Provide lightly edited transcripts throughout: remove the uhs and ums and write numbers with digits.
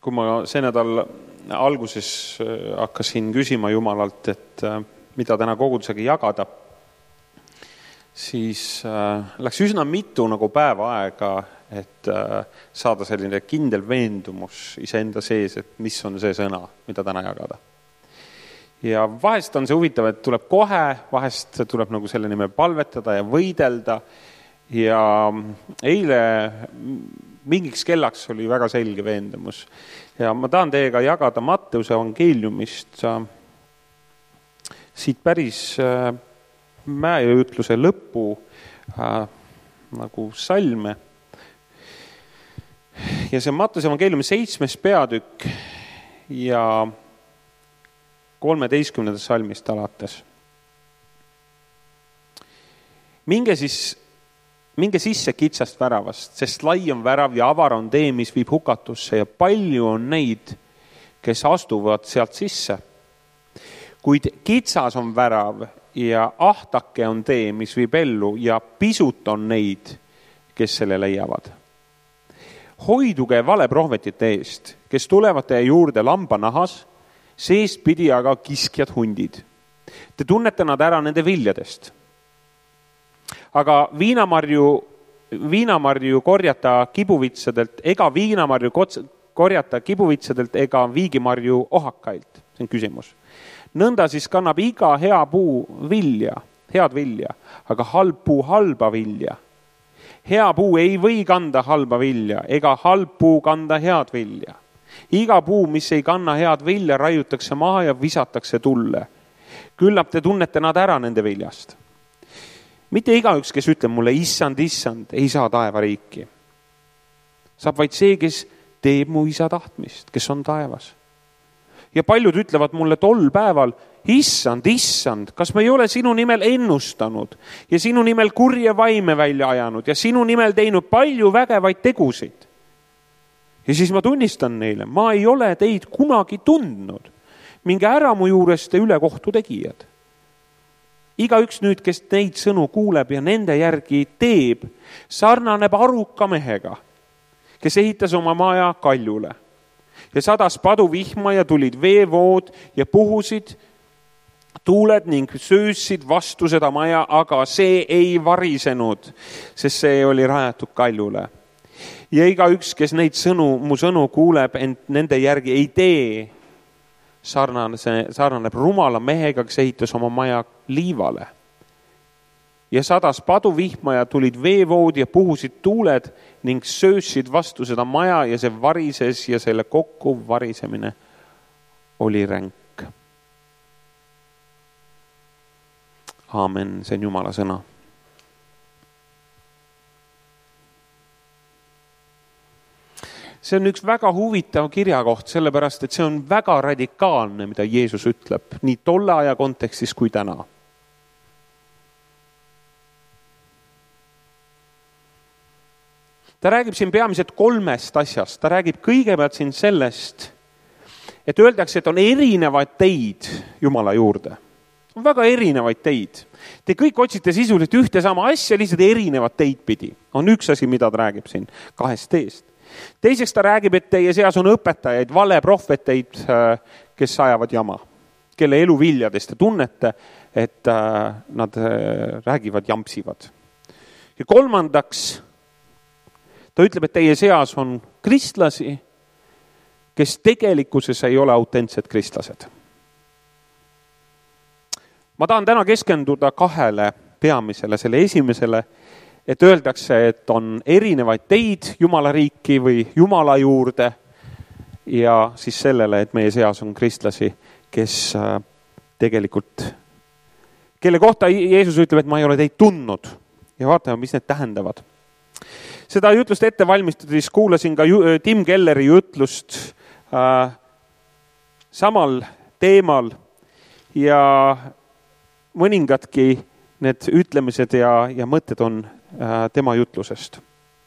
kui ma see nädal alguses hakkasin küsima Jumalalt, et mida täna kogudusega jagada, siis läks üsna mitu nagu päeva aega, et saada selline kindel veendumus iseenda sees, et mis on see sõna, mida täna jagada. Ja vahest on see huvitav, et tuleb kohe, vahest tuleb nagu selle nimel palvetada ja võidelda. Ja eile mingiks kellaks oli väga selge veendumus. Ja ma tahan teiega jagada Matteuse evangeeliumist siit päris mäeütluse lõpu nagu salme. Ja see Matteuse evangeeliumi 7. peatükk ja 13. salmist alates. Minge sisse kitsast väravast, sest lai on värav ja avar on tee, mis viib hukatusse ja palju on neid, kes astuvad sealt sisse. Kuid kitsas on värav ja ahtake on tee, mis viib ellu ja pisut on neid, kes selle leiavad. Hoiduge valeprohvetite eest, kes tulevad teie juurde lambanahas, seest pidi aga kiskjad hundid. Te tunnete nad ära nende viljadest. Aga viinamarju korjata kibuvitsadelt ega viigimarju ohakailt. See on küsimus. Nõnda siis kannab iga hea puu head vilja, aga halb puu halba vilja. Hea puu ei või kanda halba vilja, ega halb puu kanda head vilja. Iga puu, mis ei kanna head vilja, raiutakse maha ja visatakse tulle. Küllap te tunnete nad ära nende viljast. Mitte igaüks, kes ütleb mulle, issand, ei saa taeva riiki. Saab vaid see, kes teeb mu isa tahtmist, kes on taevas. Ja paljud ütlevad mulle tol päeval, issand, kas me ei ole sinu nimel ennustanud ja sinu nimel kurje vaime välja ajanud ja sinu nimel teinud palju vägevaid tegusid. Ja siis ma tunnistan neile, ma ei ole teid kunagi tundnud. Minge ära mu juurest te ülekohtu tegijad. Igaüks nüüd, kes neid sõnu kuuleb ja nende järgi teeb, sarnaneb aruka mehega, kes ehitas oma maja kaljule. Ja sadas padu vihma ja tulid veevood ja puhusid tuuled ning söösid vastu seda maja, aga see ei varisenud, sest see oli rajatud kaljule. Ja igaüks, kes mu sõnu kuuleb, ent nende järgi ei tee, sarnaneb rumala mehega, kes ehitas oma maja liivale. Ja sadas padu vihma ja tulid veevood ja puhusid tuuled ning söösid vastu seda maja ja see varises ja selle kokku varisemine oli ränk. Aamen, see on Jumala sõna. See on üks väga huvitav kirjakoht, sellepärast, et see on väga radikaalne, mida Jeesus ütleb, nii tolle aja kontekstis kui täna. Ta räägib siin peamiselt 3 asjast. Ta räägib kõigepealt siin sellest, et öeldakse, et on erinevaid teid Jumala juurde. On väga erinevaid teid. Te kõik otsite sisuliselt ühte sama asja, lihtsalt erinevad teid pidi. On üks asi, mida ta räägib siin 2 teest. Teiseks ta räägib, et teie seas on õpetajaid, valeprohveteid, kes ajavad jama, kelle elu viljadest te tunnete, et nad räägivad, jampsivad. Ja 3. ta ütleb, et teie seas on kristlasi, kes tegelikkuses ei ole autentsed kristlased. Ma tahan täna keskenduda 2 peamisele, selle esimesele, et öeldakse, et on erinevaid teid Jumala riiki või Jumala juurde ja siis sellele, et meie seas on kristlasi, kes tegelikult, kelle kohta Jeesus ütleb, et ma ei ole teid tundnud ja vaatame, mis need tähendavad. Seda jutlust ette valmistades kuulasin ka Tim Kelleri jutlust samal teemal ja mõningadki need ütlemised ja mõtted on tema jutlusest.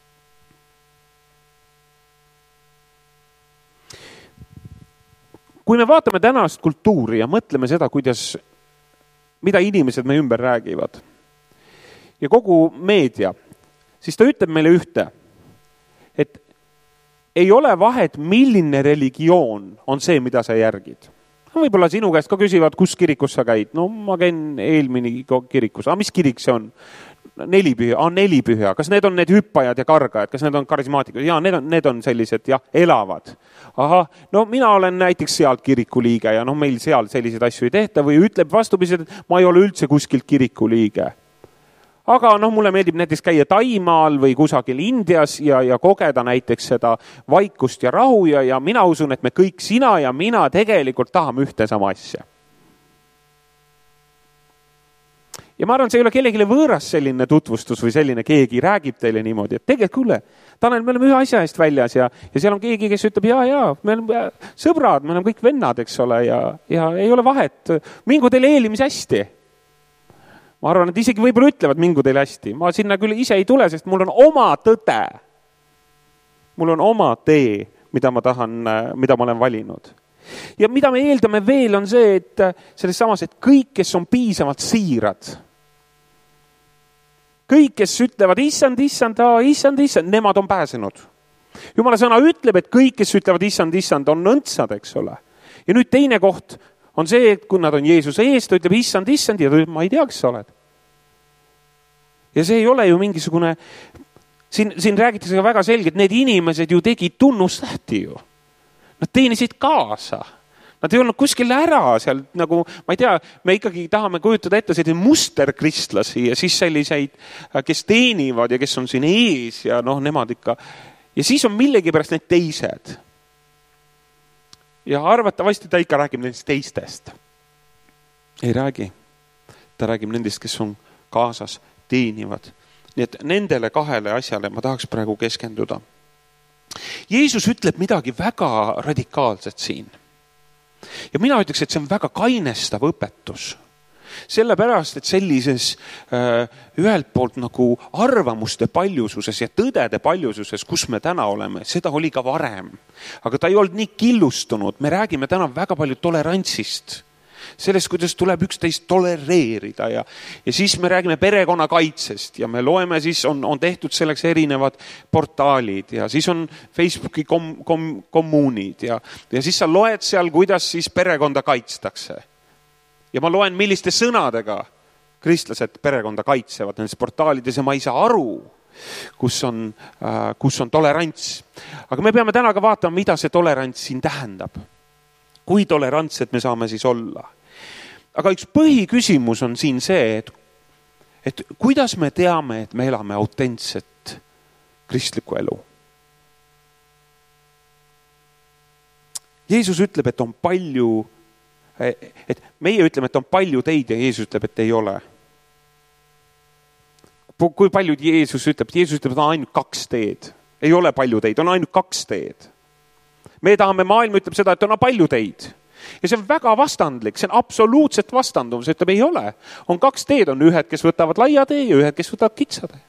Kui me vaatame tänast kultuuri ja mõtleme seda, mida inimesed me ümber räägivad ja kogu meedia, siis ta ütleb meile ühte, et ei ole vahet, milline religioon on see, mida sa järgid. Võib-olla sinu käest ka küsivad, kus kirikus sa käid. No ma käin eelmine kirikus. Mis kirik see on? Nelipüha. Kas need on need hüppajad ja kargajad? Kas need on karismaatikud? Jaa, need on sellised, jah, elavad. No mina olen näiteks sealt kiriku liige ja meil seal selliseid asju ei tehta või ütleb vastupidiselt, et ma ei ole üldse kuskilt kiriku liige. Aga mulle meeldib näiteks käia Taimaal või kusagil Indias ja kogeda näiteks seda vaikust ja rahu ja mina usun, et me kõik, sina ja mina tegelikult tahame ühte sama asja. Ja ma arvan, see ei ole kellelegi võõras selline tutvustus või selline keegi räägib teile niimoodi, et tegelikult kuule, Tanel, me oleme ühe asja eest väljas ja seal on keegi, kes ütleb, jaa, me oleme sõbrad, me oleme kõik vennad, eks ole, ja ei ole vahet, mingu teile eelimis hästi. Ma arvan, et isegi võib-olla ütlevad mingu teile hästi. Ma sinna küll ise ei tule, sest mul on oma tõde. Mul on oma tee, mida ma olen valinud. Ja mida me eeldame veel on see, et selles samas, et kõik, kes on piisavalt siirad, kõik, kes ütlevad issand, nemad on pääsenud. Jumala sõna ütleb, et kõik, kes ütlevad issand, on õndsad, eks ole. Ja nüüd teine koht on see, et kui nad on Jeesuse ees, ta ütleb issand ja ta ütleb, ma ei tea, kes sa oled. Ja see ei ole ju mingisugune, siin räägitakse ka väga selgelt, need inimesed ju tegid tunnustähti ju. Nad teenisid kaasa. Nad ei olnud kuskil ära seal, nagu, ma ei tea, me ikkagi tahame kujutada ette selliseid musterkristlasi ja siis selliseid, kes teenivad ja kes on siin ees ja nemad ikka. Ja siis on millegi pärast need teised. Ja arvatavasti ta ikka räägib nendest teistest. Ei räägi. Ta räägib nendest, kes on kaasas, teenivad. Nii et nendele kahele asjale ma tahaks praegu keskenduda. Jeesus ütleb midagi väga radikaalset siin. Ja mina ütleks, et see on väga kainestav õpetus. Sellepärast, et sellises ühelt poolt nagu arvamuste paljususes ja tõdede paljususes, kus me täna oleme, seda oli ka varem. Aga ta ei olnud nii killustunud. Me räägime täna väga palju tolerantsist. Sellest, kuidas tuleb üksteist tolereerida ja siis me räägime perekonnakaitsest ja me loeme, siis on tehtud selleks erinevad portaalid ja siis on Facebooki kommuunid ja siis sa loed seal, kuidas siis perekonda kaitstakse. Ja ma loen, milliste sõnadega kristlased perekonda kaitsevad nendes portaalides ja ma ei saa aru, kus on tolerants. Aga me peame täna ka vaatama, mida see tolerants siin tähendab. Kui tolerantsed me saame siis olla. Aga üks põhiküsimus on siin see, et kuidas me teame, et me elame autentset kristlikku elu. Jeesus ütleb, et on palju, et meie ütleme, et on palju teid ja Jeesus ütleb, et ei ole. Kui paljud Jeesus ütleb, et on ainult 2 teed. Ei ole palju teid, on ainult 2 teed. Me tahame, maailm ütleb seda, et on palju teid. Ja see on väga vastandlik, see on absoluutselt vastanduv, see ütleb, ei ole. On 2 teed, on ühed, kes võtavad laia tee ja ühed, kes võtavad kitsa tee.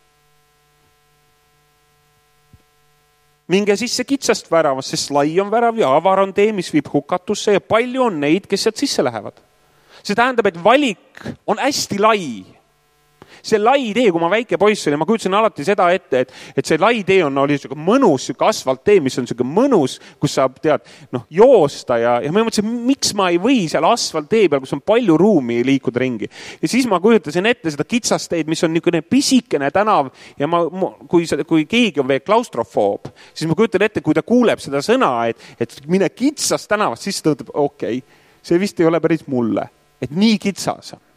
Minge sisse kitsast väravast, sest lai on värav ja avar on tee, mis viib hukatusse ja palju on neid, kes sealt sisse lähevad. See tähendab, et valik on hästi lai. See lai tee, kui ma väike poiss oli, ma kujutasin alati seda ette, et see lai tee oli mõnus asfalttee, mis on mõnus, kus saab joosta ja ma mõtlesin, miks ma ei või seal asfalttee peal, kus on palju ruumi liikuda ringi. Ja siis ma kujutasin ette seda kitsasteed, mis on niisugune pisikene tänav ja kui keegi on veel klaustrofoob, siis ma kujutan ette, kui ta kuuleb seda sõna, et mine kitsast tänavast, siis ta ütleb, okei, see vist ei ole päris mulle, et nii kitsas on.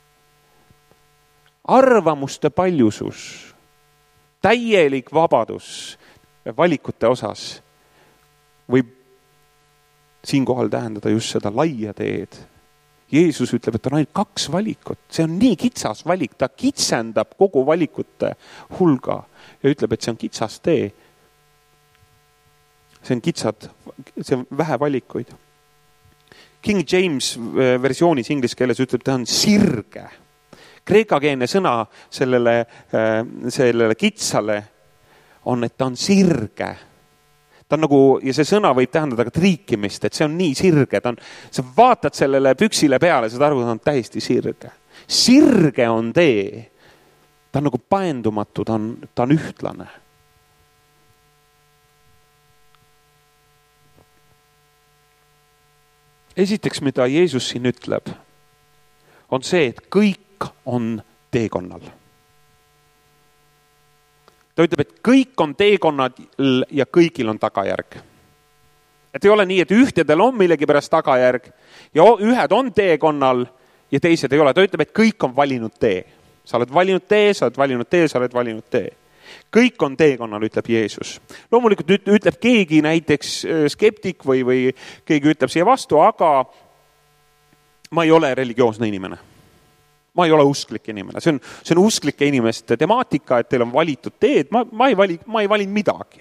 Arvamuste paljusus, täielik vabadus valikute osas võib siinkohal tähendada just seda laia teed. Jeesus ütleb, et on ainult 2 valikut. See on nii kitsas valik, ta kitsendab kogu valikute hulga ja ütleb, et see on kitsas tee. See on vähe valikuid. King James versioonis inglise keeles ütleb, ta on sirge. Kreekakeelne sõna sellele kitsale on, et ta on sirge. Ta on nagu, ja see sõna võib tähendada ka triikimist, et see on nii sirge. Sa vaatad sellele püksile peale, saad aru, ta on täiesti sirge. Sirge on tee. Ta on nagu paendumatu, ta on ühtlane. esiteks, mida Jeesus siin ütleb, on see, et kõik on teekonnal. Ta ütleb, et kõik on teekonnad ja kõigil on tagajärg. Et ei ole nii, et ühtedel on millegi pärast tagajärg ja ühed on teekonnal ja teised ei ole. Ta ütleb, et kõik on valinud tee. Sa oled valinud tee, sa oled valinud tee, sa oled valinud tee. Kõik on teekonnal, ütleb Jeesus. Loomulikult ütleb keegi, näiteks skeptik või keegi ütleb siia vastu, aga ma ei ole religioosne inimene. Ma ei ole usklik inimene. See on usklike inimeste temaatika, et teil on valitud teed. Ma ei valinud midagi.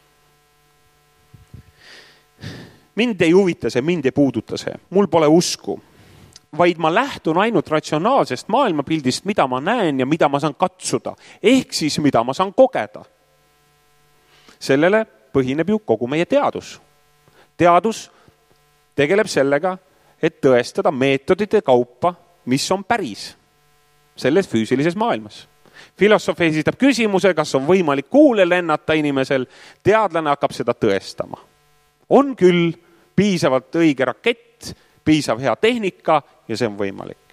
Mind ei huvita see, mind ei puuduta see. Mul pole usku, vaid ma lähtun ainult ratsionaalsest maailmapildist, mida ma näen ja mida ma saan katsuda. Ehk siis, mida ma saan kogeda. Sellele põhineb ju kogu meie teadus. Teadus tegeleb sellega, et tõestada meetodite kaupa, mis on päris selles füüsilises maailmas. Filosoof esitab küsimuse, kas on võimalik kuule lennata inimesel, teadlane hakkab seda tõestama. On küll piisavalt õige rakett, piisav hea tehnika ja see on võimalik.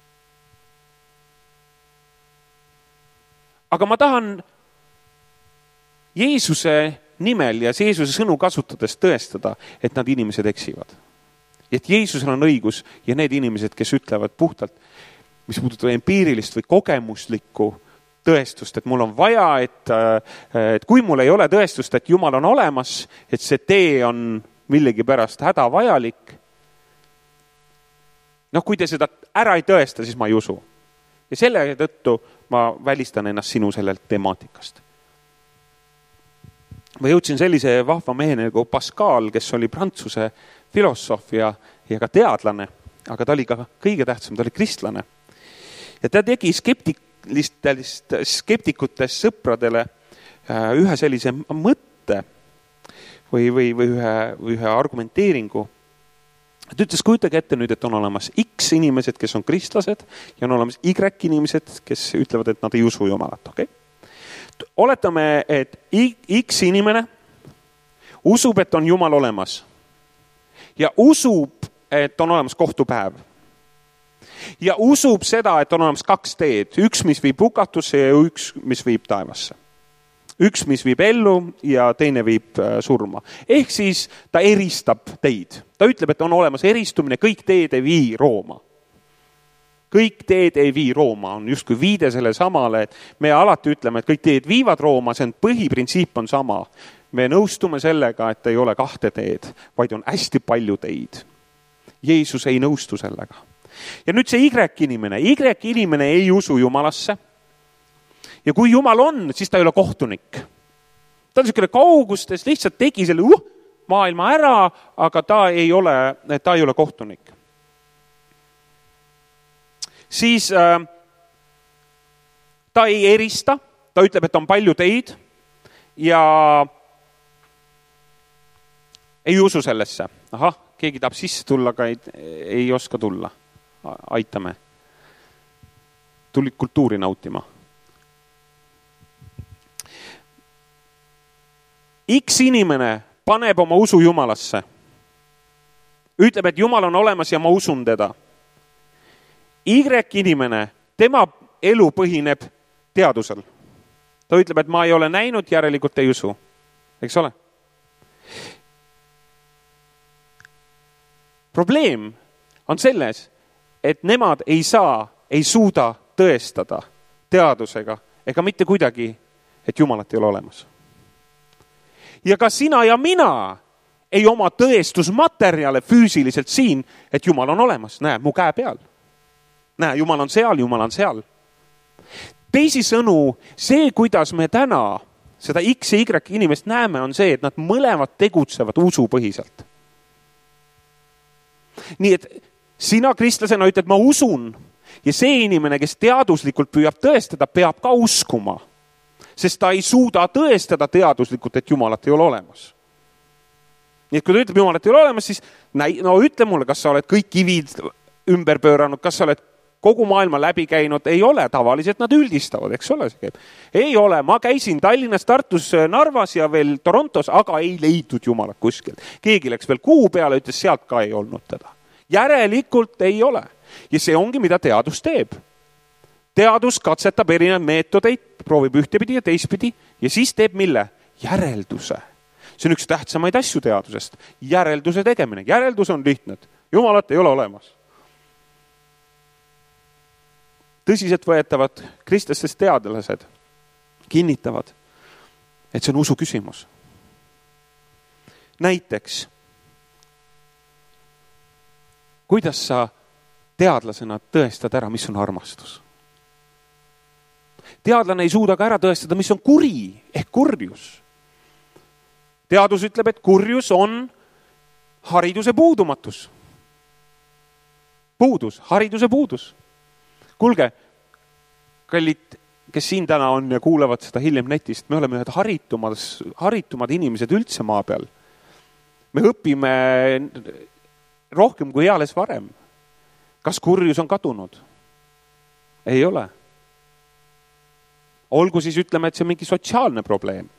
Aga ma tahan Jeesuse nimel ja Jeesuse sõnu kasutades tõestada, et nad inimesed eksivad. Et Jeesusel on õigus ja need inimesed, kes ütlevad puhtalt, mis puudutab empiirilist või kogemuslikku tõestust, et mul on vaja, et kui mul ei ole tõestust, et Jumal on olemas, et see tee on millegi pärast hädavajalik. Kui te seda ära ei tõesta, siis ma ei usu. Ja selle tõttu ma välistan ennast sinu sellelt temaatikast. Ma jõudsin sellise vahva mehene nagu Pascal, kes oli prantsuse filosoof ja ka teadlane, aga ta oli ka kõige tähtsam, ta oli kristlane. Ja ta tegi skeptikutest sõpradele ühe sellise mõtte või ühe argumenteeringu. Ta ütles, kujutage ette nüüd, et on olemas X inimesed, kes on kristlased ja on olemas Y inimesed, kes ütlevad, et nad ei usu Jumalat. Okay? Oletame, et X inimene usub, et on Jumal olemas ja usub, et on olemas kohtupäev. Ja usub seda, et on olemas kaks teed. Üks, mis viib hukatusse ja üks, mis viib taevasse. Üks, mis viib ellu ja teine viib surma. Ehk siis ta eristab teid. Ta ütleb, et on olemas eristumine, kõik teed ei vii Rooma. Kõik teed ei vii Rooma, on justkui viide selle samale, et me alati ütleme, et kõik teed viivad Rooma, see on põhiprintsiip on sama. Me nõustume sellega, et ei ole kahte teed, vaid on hästi palju teid. Jeesus ei nõustu sellega. Ja nüüd see Y-inimene ei usu Jumalasse. Ja kui Jumal on, siis ta ei ole kohtunik. Ta on selline kaugustes, lihtsalt tegi selle maailma ära, aga ta ei ole kohtunik. Siis ta ei erista, ta ütleb, et on palju teid ja ei usu sellesse. Keegi tahab sisse tulla, aga ei oska tulla. Aitame. Tulid kultuuri nautima. X inimene paneb oma usu Jumalasse. Ütleb, et Jumal on olemas ja ma usun teda. Y inimene, tema elu põhineb teadusel. Ta ütleb, et ma ei ole näinud, järelikult ei usu. Eks ole? Probleem on selles, et nemad ei suuda tõestada teadusega ega mitte kuidagi, et Jumalat ei ole olemas. Ja ka sina ja mina ei oma tõestusmaterjale füüsiliselt siin, et Jumal on olemas. Näe, mu käe peal. Näe, Jumal on seal, Jumal on seal. Teisisõnu, see, kuidas me täna seda X ja Y inimest näeme, on see, et nad mõlemad tegutsevad usupõhiselt. Nii et sina kristlasena ütled, ma usun ja see inimene, kes teaduslikult püüab tõestada, peab ka uskuma, sest ta ei suuda tõestada teaduslikult, et Jumalat ei ole olemas. Nii et kui ta ütleb, Jumalat ei ole olemas, siis ütle mulle, kas sa oled kõik kivid ümber pööranud, kas sa oled kogu maailma läbi käinud, ei ole, tavaliselt nad üldistavad, eks ole? Ei ole, ma käisin Tallinnas, Tartus, Narvas ja veel Torontos, aga ei leidnud Jumalat kuskil. Keegi läks veel kuu peale, ütles, sealt ka ei olnud teda. järelikult ei ole. Ja see ongi, mida teadus teeb. Teadus katsetab erinevaid meetodeid, proovib ühtepidi ja teistpidi ja siis teeb mille? Järelduse. See on üks tähtsamaid asju teadusest. Järelduse tegemine. Järeldus on lihtne. Jumalat ei ole olemas. Tõsiselt võetavad kristlastest teadlased kinnitavad, et see on usu küsimus. Näiteks, kuidas sa teadlasena tõestad ära, mis on armastus? Teadlane ei suuda ka ära tõestada, mis on kuri ehk kurjus. Teadus ütleb, et kurjus on hariduse puudumatus. Hariduse puudus. Kuulge, kallid, kes siin täna on ja kuulevad seda hiljem netist, me oleme ühed haritumad inimesed üldse maa peal. Me õpime rohkem kui eales varem. Kas kurjus on kadunud? Ei ole. Olgu siis ütleme, et see on mingi sotsiaalne probleem.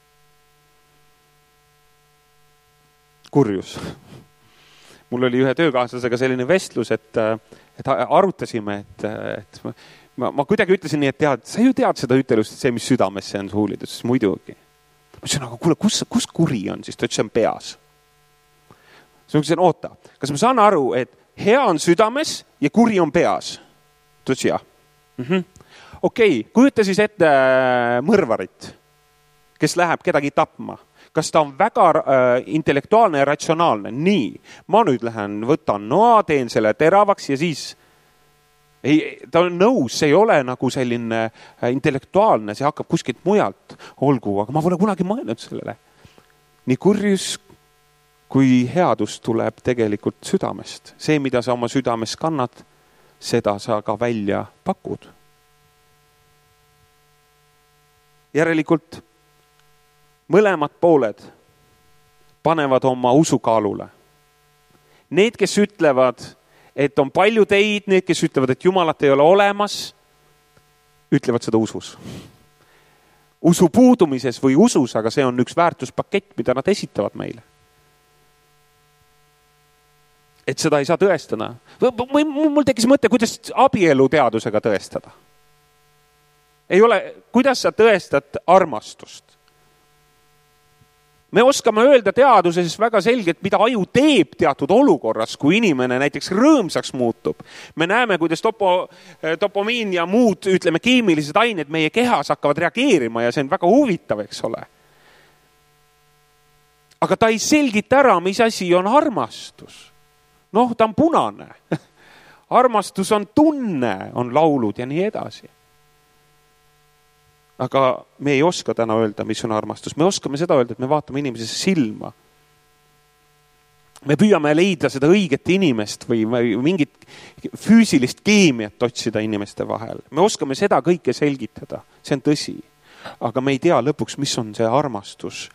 Kurjus. Mul oli ühe töökaaslasega selline vestlus, et arutasime, et ma kuidagi ütlesin nii, et tead, sa ju tead seda ütelust, et see, mis südames, see on huulides, muidugi. Ma ütlesin, aga kuule, kus kuri on siis? Ta ütles, see on peas. Siis ma ütlesin, oota, kas ma saan aru, et hea on südames ja kuri on peas? Ta ütles, jah. Okei, kujuta siis ette mõrvarit, kes läheb kedagi tapma. Kas ta on väga intellektuaalne ja ratsionaalne? Nii, ma nüüd lähen, võtan noa, teen selle teravaks ja siis ta on nõus, see ei ole nagu selline intellektuaalne, see hakkab kuskilt mujalt olgu, aga ma pole kunagi mõelnud sellele. Nii kurjus kui headus tuleb tegelikult südamest. See, mida sa oma südames kannad, seda sa ka välja pakud. Järelikult mõlemad pooled panevad oma usukaalule. Need, kes ütlevad, et on palju teid, need, kes ütlevad, et Jumalat ei ole olemas, ütlevad seda usus. Usu puudumises või usus, aga see on üks väärtuspakett, mida nad esitavad meile. Et seda ei saa tõestada. Mul tekkis mõte, kuidas abielu teadusega tõestada. Ei ole, kuidas sa tõestad armastust? Me oskame öelda teaduses väga selgelt, mida aju teeb teatud olukorras, kui inimene näiteks rõõmsaks muutub. Me näeme, kuidas dopomiin ja muud, ütleme, keemilised ained meie kehas hakkavad reageerima ja see on väga huvitav, eks ole. Aga ta ei selgita ära, mis asi on armastus. Noh, ta on punane. Armastus on tunne, on laulud ja nii edasi. Aga me ei oska täna öelda, mis on armastus. Me oskame seda öelda, et me vaatame inimesesse silma. Me püüame leida seda õiget inimest või mingit füüsilist keemiat otsida inimeste vahel. Me oskame seda kõike selgitada. See on tõsi. Aga me ei tea lõpuks, mis on see armastus,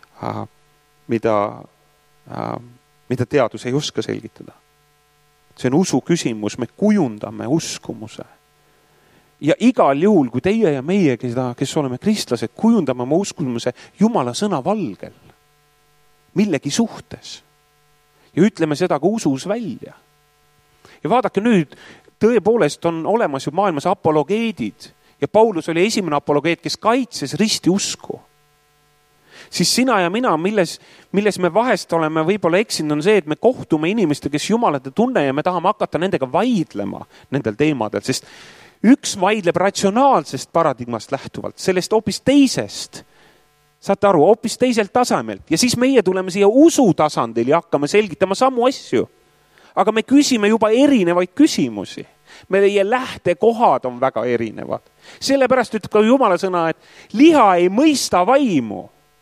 mida teadus ei oska selgitada. See on usu küsimus. Me kujundame uskumuse. Ja igal juhul, kui teie ja meie, kes oleme kristlased, kujundame oma uskumuse Jumala sõna valgel, millegi suhtes. Ja ütleme seda ka usus välja. Ja vaadake nüüd, tõepoolest on olemas ju maailmas apologeedid. Ja Paulus oli esimene apologeed, kes kaitses risti usku. Siis sina ja mina, milles me vahest oleme võib-olla eksinud, on see, et me kohtume inimeste, kes Jumalat ei tunne ja me tahame hakata nendega vaidlema nendel teemadel, sest üks vaidleb ratsionaalsest paradigmast lähtuvalt, sellest hoopis teisest. Saate aru, hoopis teiselt tasemelt. Ja siis meie tuleme siia usu tasandil ja hakkame selgitama samu asju. Aga me küsime juba erinevaid küsimusi. Meie lähtekohad on väga erinevad. Sellepärast ütleb ka Jumala sõna, et liha ei mõista vaimu.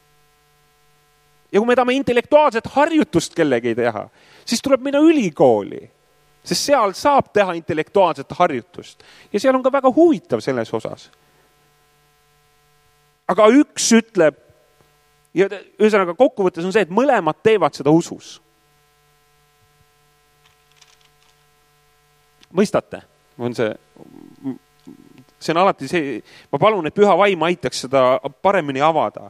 Ja kui me tahame intellektuaalset harjutust kellegi teha, siis tuleb minna ülikooli. Sest seal saab teha intellektuaalset harjutust. Ja seal on ka väga huvitav selles osas. Aga üks ütleb, ja ühesõnaga kokkuvõttes on see, et mõlemad teevad seda usus. Mõistate? See on alati see, ma palun, et püha vaim aitaks seda paremini avada.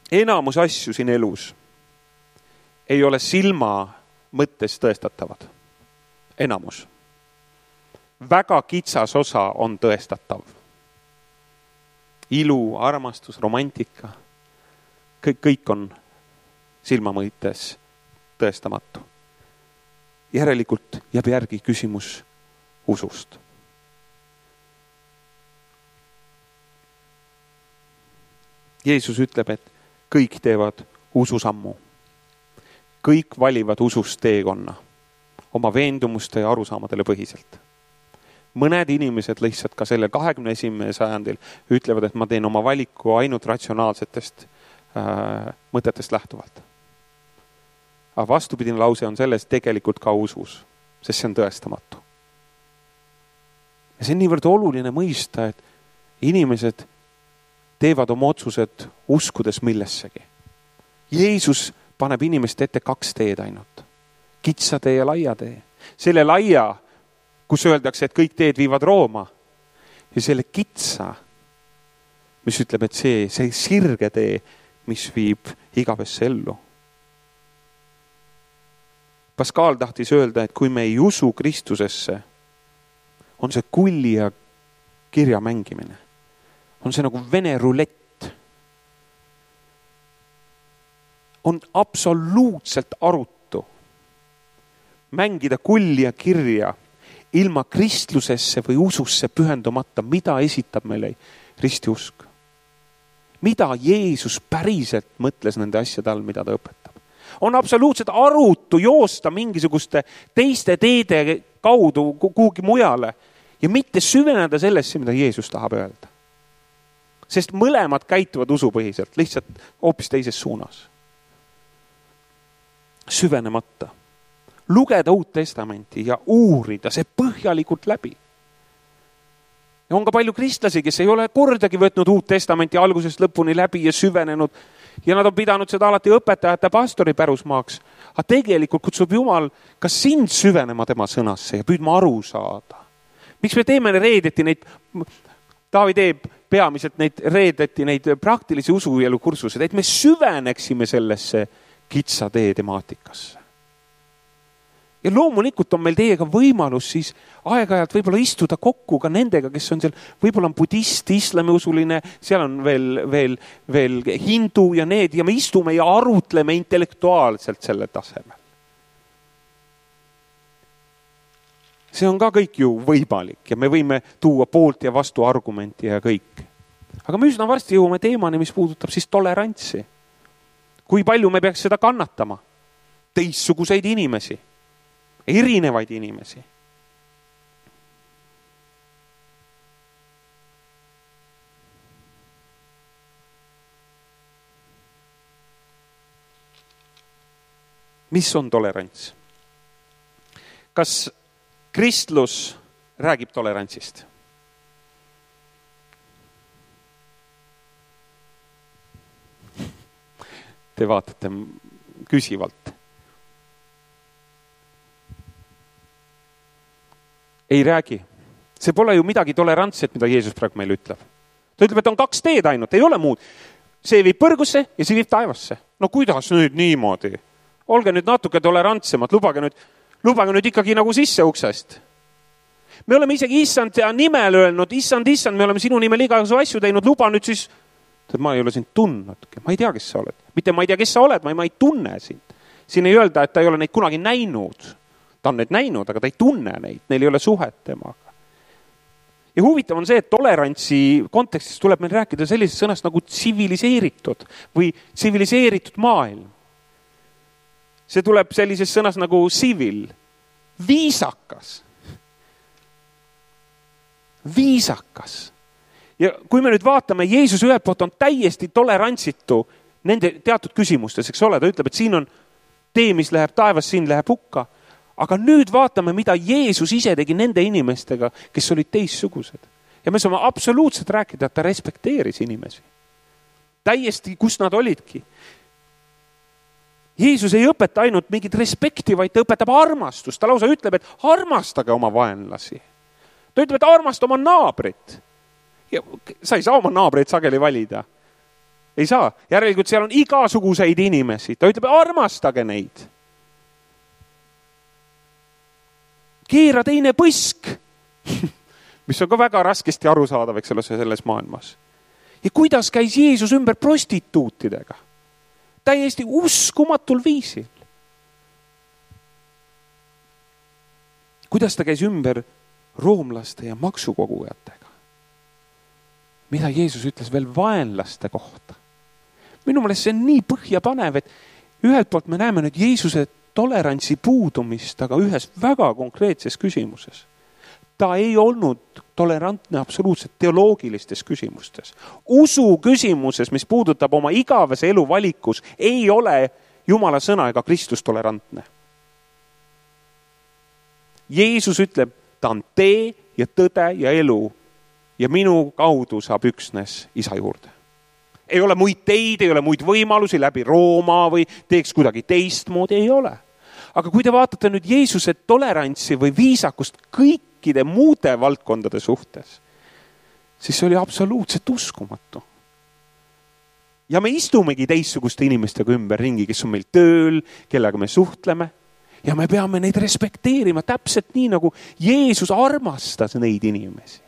enamus asju siin elus ei ole silma mõttes tõestatavad. Enamus. Väga kitsas osa on tõestatav. Ilu, armastus, romantika, kõik on silma mõttes tõestamatu. Järelikult jääb järgi küsimus usust. Jeesus ütleb, et kõik teevad ususammu. Kõik valivad usust teekonna oma veendumuste ja arusaamadele põhiselt. Mõned inimesed lihtsalt ka selle 21. sajandil ütlevad, et ma teen oma valiku ainult ratsionaalsetest mõtetest lähtuvalt. Aga vastupidine lause on selles tegelikult ka usus, sest see on tõestamatu. Ja see on niivõrd oluline mõista, et inimesed teevad oma otsused uskudes millessegi. Jeesus paneb inimeste ette 2 teed ainult. Kitsa tee ja laia tee. Selle laia, kus öeldakse, et kõik teed viivad Rooma. Ja selle kitsa, mis ütleb, et see sirge tee, mis viib igavesse ellu. Pascal tahtis öelda, et kui me ei usu Kristusesse, on see kulli ja kirja mängimine. On see nagu Vene rulett. On absoluutselt arutu mängida kulli ja kirja ilma kristlusesse või ususse pühendumata, mida esitab meile ristiusk. Mida Jeesus päriselt mõtles nende asjade all, mida ta õpetab. On absoluutselt arutu joosta mingisuguste teiste teede kaudu kuhugi mujale ja mitte süveneda sellesse, mida Jeesus tahab öelda. Sest mõlemad käituvad usupõhiselt, lihtsalt hoopis teises suunas. Süvenemata. Lugeda Uut Testamenti ja uurida see põhjalikult läbi. Ja on ka palju kristlasi, kes ei ole kordagi võtnud Uut Testamenti algusest lõpuni läbi ja süvenenud. Ja nad on pidanud seda alati õpetajate pastori pärusmaaks. Aga tegelikult kutsub Jumal ka sind süvenema tema sõnasse ja püüdma aru saada. Miks me teeme reedeti neid, Taavi teeb peamiselt neid praktilisi usuelu kursused, et me süveneksime sellesse kitsa tee temaatikasse. Ja loomulikult on meil teiega võimalus siis aeg-ajalt võib-olla istuda kokku ka nendega, kes on seal, võib-olla on budist, islamiusuline, seal on veel hindu ja need, ja me istume ja arutleme intellektuaalselt selle tasemel. See on ka kõik ju võimalik ja me võime tuua poolt ja vastu argumenti ja kõik. Aga me üsna varsti jõuame teemani, mis puudutab siis tolerantsi. Kui palju me peaks seda kannatama? Teistsuguseid inimesi. Erinevaid inimesi. Mis on tolerants? Kas kristlus räägib tolerantsist? Te vaatate küsivalt. Ei räägi. See pole ju midagi tolerantset, mida Jeesus praegu meile ütleb. Ta ütleb, et on 2 teed ainult, ei ole muud. See viib põrgusse ja see viib taevasse. No kuidas nüüd niimoodi? Olge nüüd natuke tolerantsemad, lubage nüüd ikkagi nagu sisse uksest. Me oleme isegi issand nimel öelnud, issand, me oleme sinu nimel igasugu asju teinud, luba nüüd siis, et ma ei ole sind tundnudki, ma ei tea, kes sa oled. Mitte ma ei tea, kes sa oled, ma ei tunne sind. Siin ei öelda, et ta ei ole neid kunagi näinud. Ta on neid näinud, aga ta ei tunne neid, neil ei ole suhet temaga. Ja huvitav on see, et tolerantsi kontekstis tuleb meil rääkida sellisest sõnast nagu tsiviliseeritud või tsiviliseeritud maailm. See tuleb sellisest sõnast nagu civil, viisakas. Viisakas. Ja kui me nüüd vaatame, Jeesus ühelt poolt on täiesti tolerantsitu nende teatud küsimustes, eks ole, ta ütleb, et siin on tee, mis läheb taevas, siin läheb hukka. Aga nüüd vaatame, mida Jeesus ise tegi nende inimestega, kes olid teissugused. Ja me saame absoluutselt rääkida, et ta respekteeris inimesi. Täiesti, kus nad olidki. Jeesus ei õpeta ainult mingit respekti, vaid ta õpetab armastust. Ta lausa ütleb, et armastage oma vaenlasi. Ta ütleb, et armasta oma naabrit. Ja sa ei saa oma naabreid sageli valida. ei saa. Järelikult seal on igasuguseid inimesi. Ta ütleb, armastage neid. Keera teine põsk, mis on ka väga raskesti arusaadav, eks ole, selles maailmas. Ja kuidas käis Jeesus ümber prostituutidega? Täiesti uskumatul viisil. Kuidas ta käis ümber roomlaste ja maksukogujatega? Mida Jeesus ütles veel vaenlaste kohta? Minu meelest see on nii põhjapanev, et ühelt poolt me näeme nüüd Jeesuse tolerantsi puudumist, aga ühes väga konkreetses küsimuses. Ta ei olnud tolerantne absoluutselt teoloogilistes küsimustes. Usu küsimuses, mis puudutab oma igavese elu valikus, ei ole Jumala sõna ega Kristus tolerantne. Jeesus ütleb, ta on tee ja tõde ja elu ja minu kaudu saab üksnes isa juurde. Ei ole muid teid, ei ole muid võimalusi läbi Rooma või teeks kuidagi teistmoodi, ei ole. Aga kui te vaatate nüüd Jeesuse tolerantsi või viisakust kõikide muude valdkondade suhtes, siis see oli absoluutselt uskumatu. Ja me istumegi teistsuguste inimestega ümber ringi, kes on meil tööl, kellega me suhtleme. Ja me peame neid respekteerima täpselt nii, nagu Jeesus armastas neid inimesi.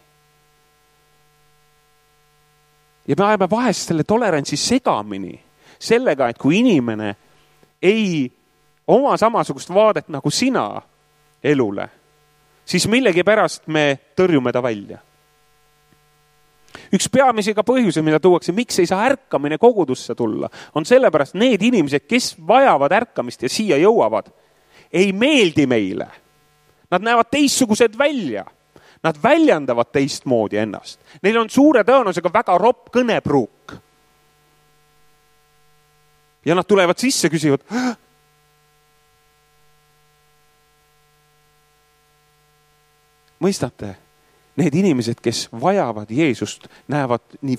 Ja me ajame vahest selle tolerantsi segamini sellega, et kui inimene ei oma samasugust vaadet nagu sina elule, siis millegi pärast me tõrjume ta välja. Üks peamisi ka põhjuse, mida tuuakse, miks ei saa ärkamine kogudusse tulla, on sellepärast need inimesed, kes vajavad ärkamist ja siia jõuavad, ei meeldi meile. Nad näevad teistsugused välja. Nad väljendavad teistmoodi ennast. Neil on suure tõenäosusega väga ropp kõnepruuk. Ja nad tulevad sisse, küsivad, mõistate, need inimesed, kes vajavad Jeesust, näevad nii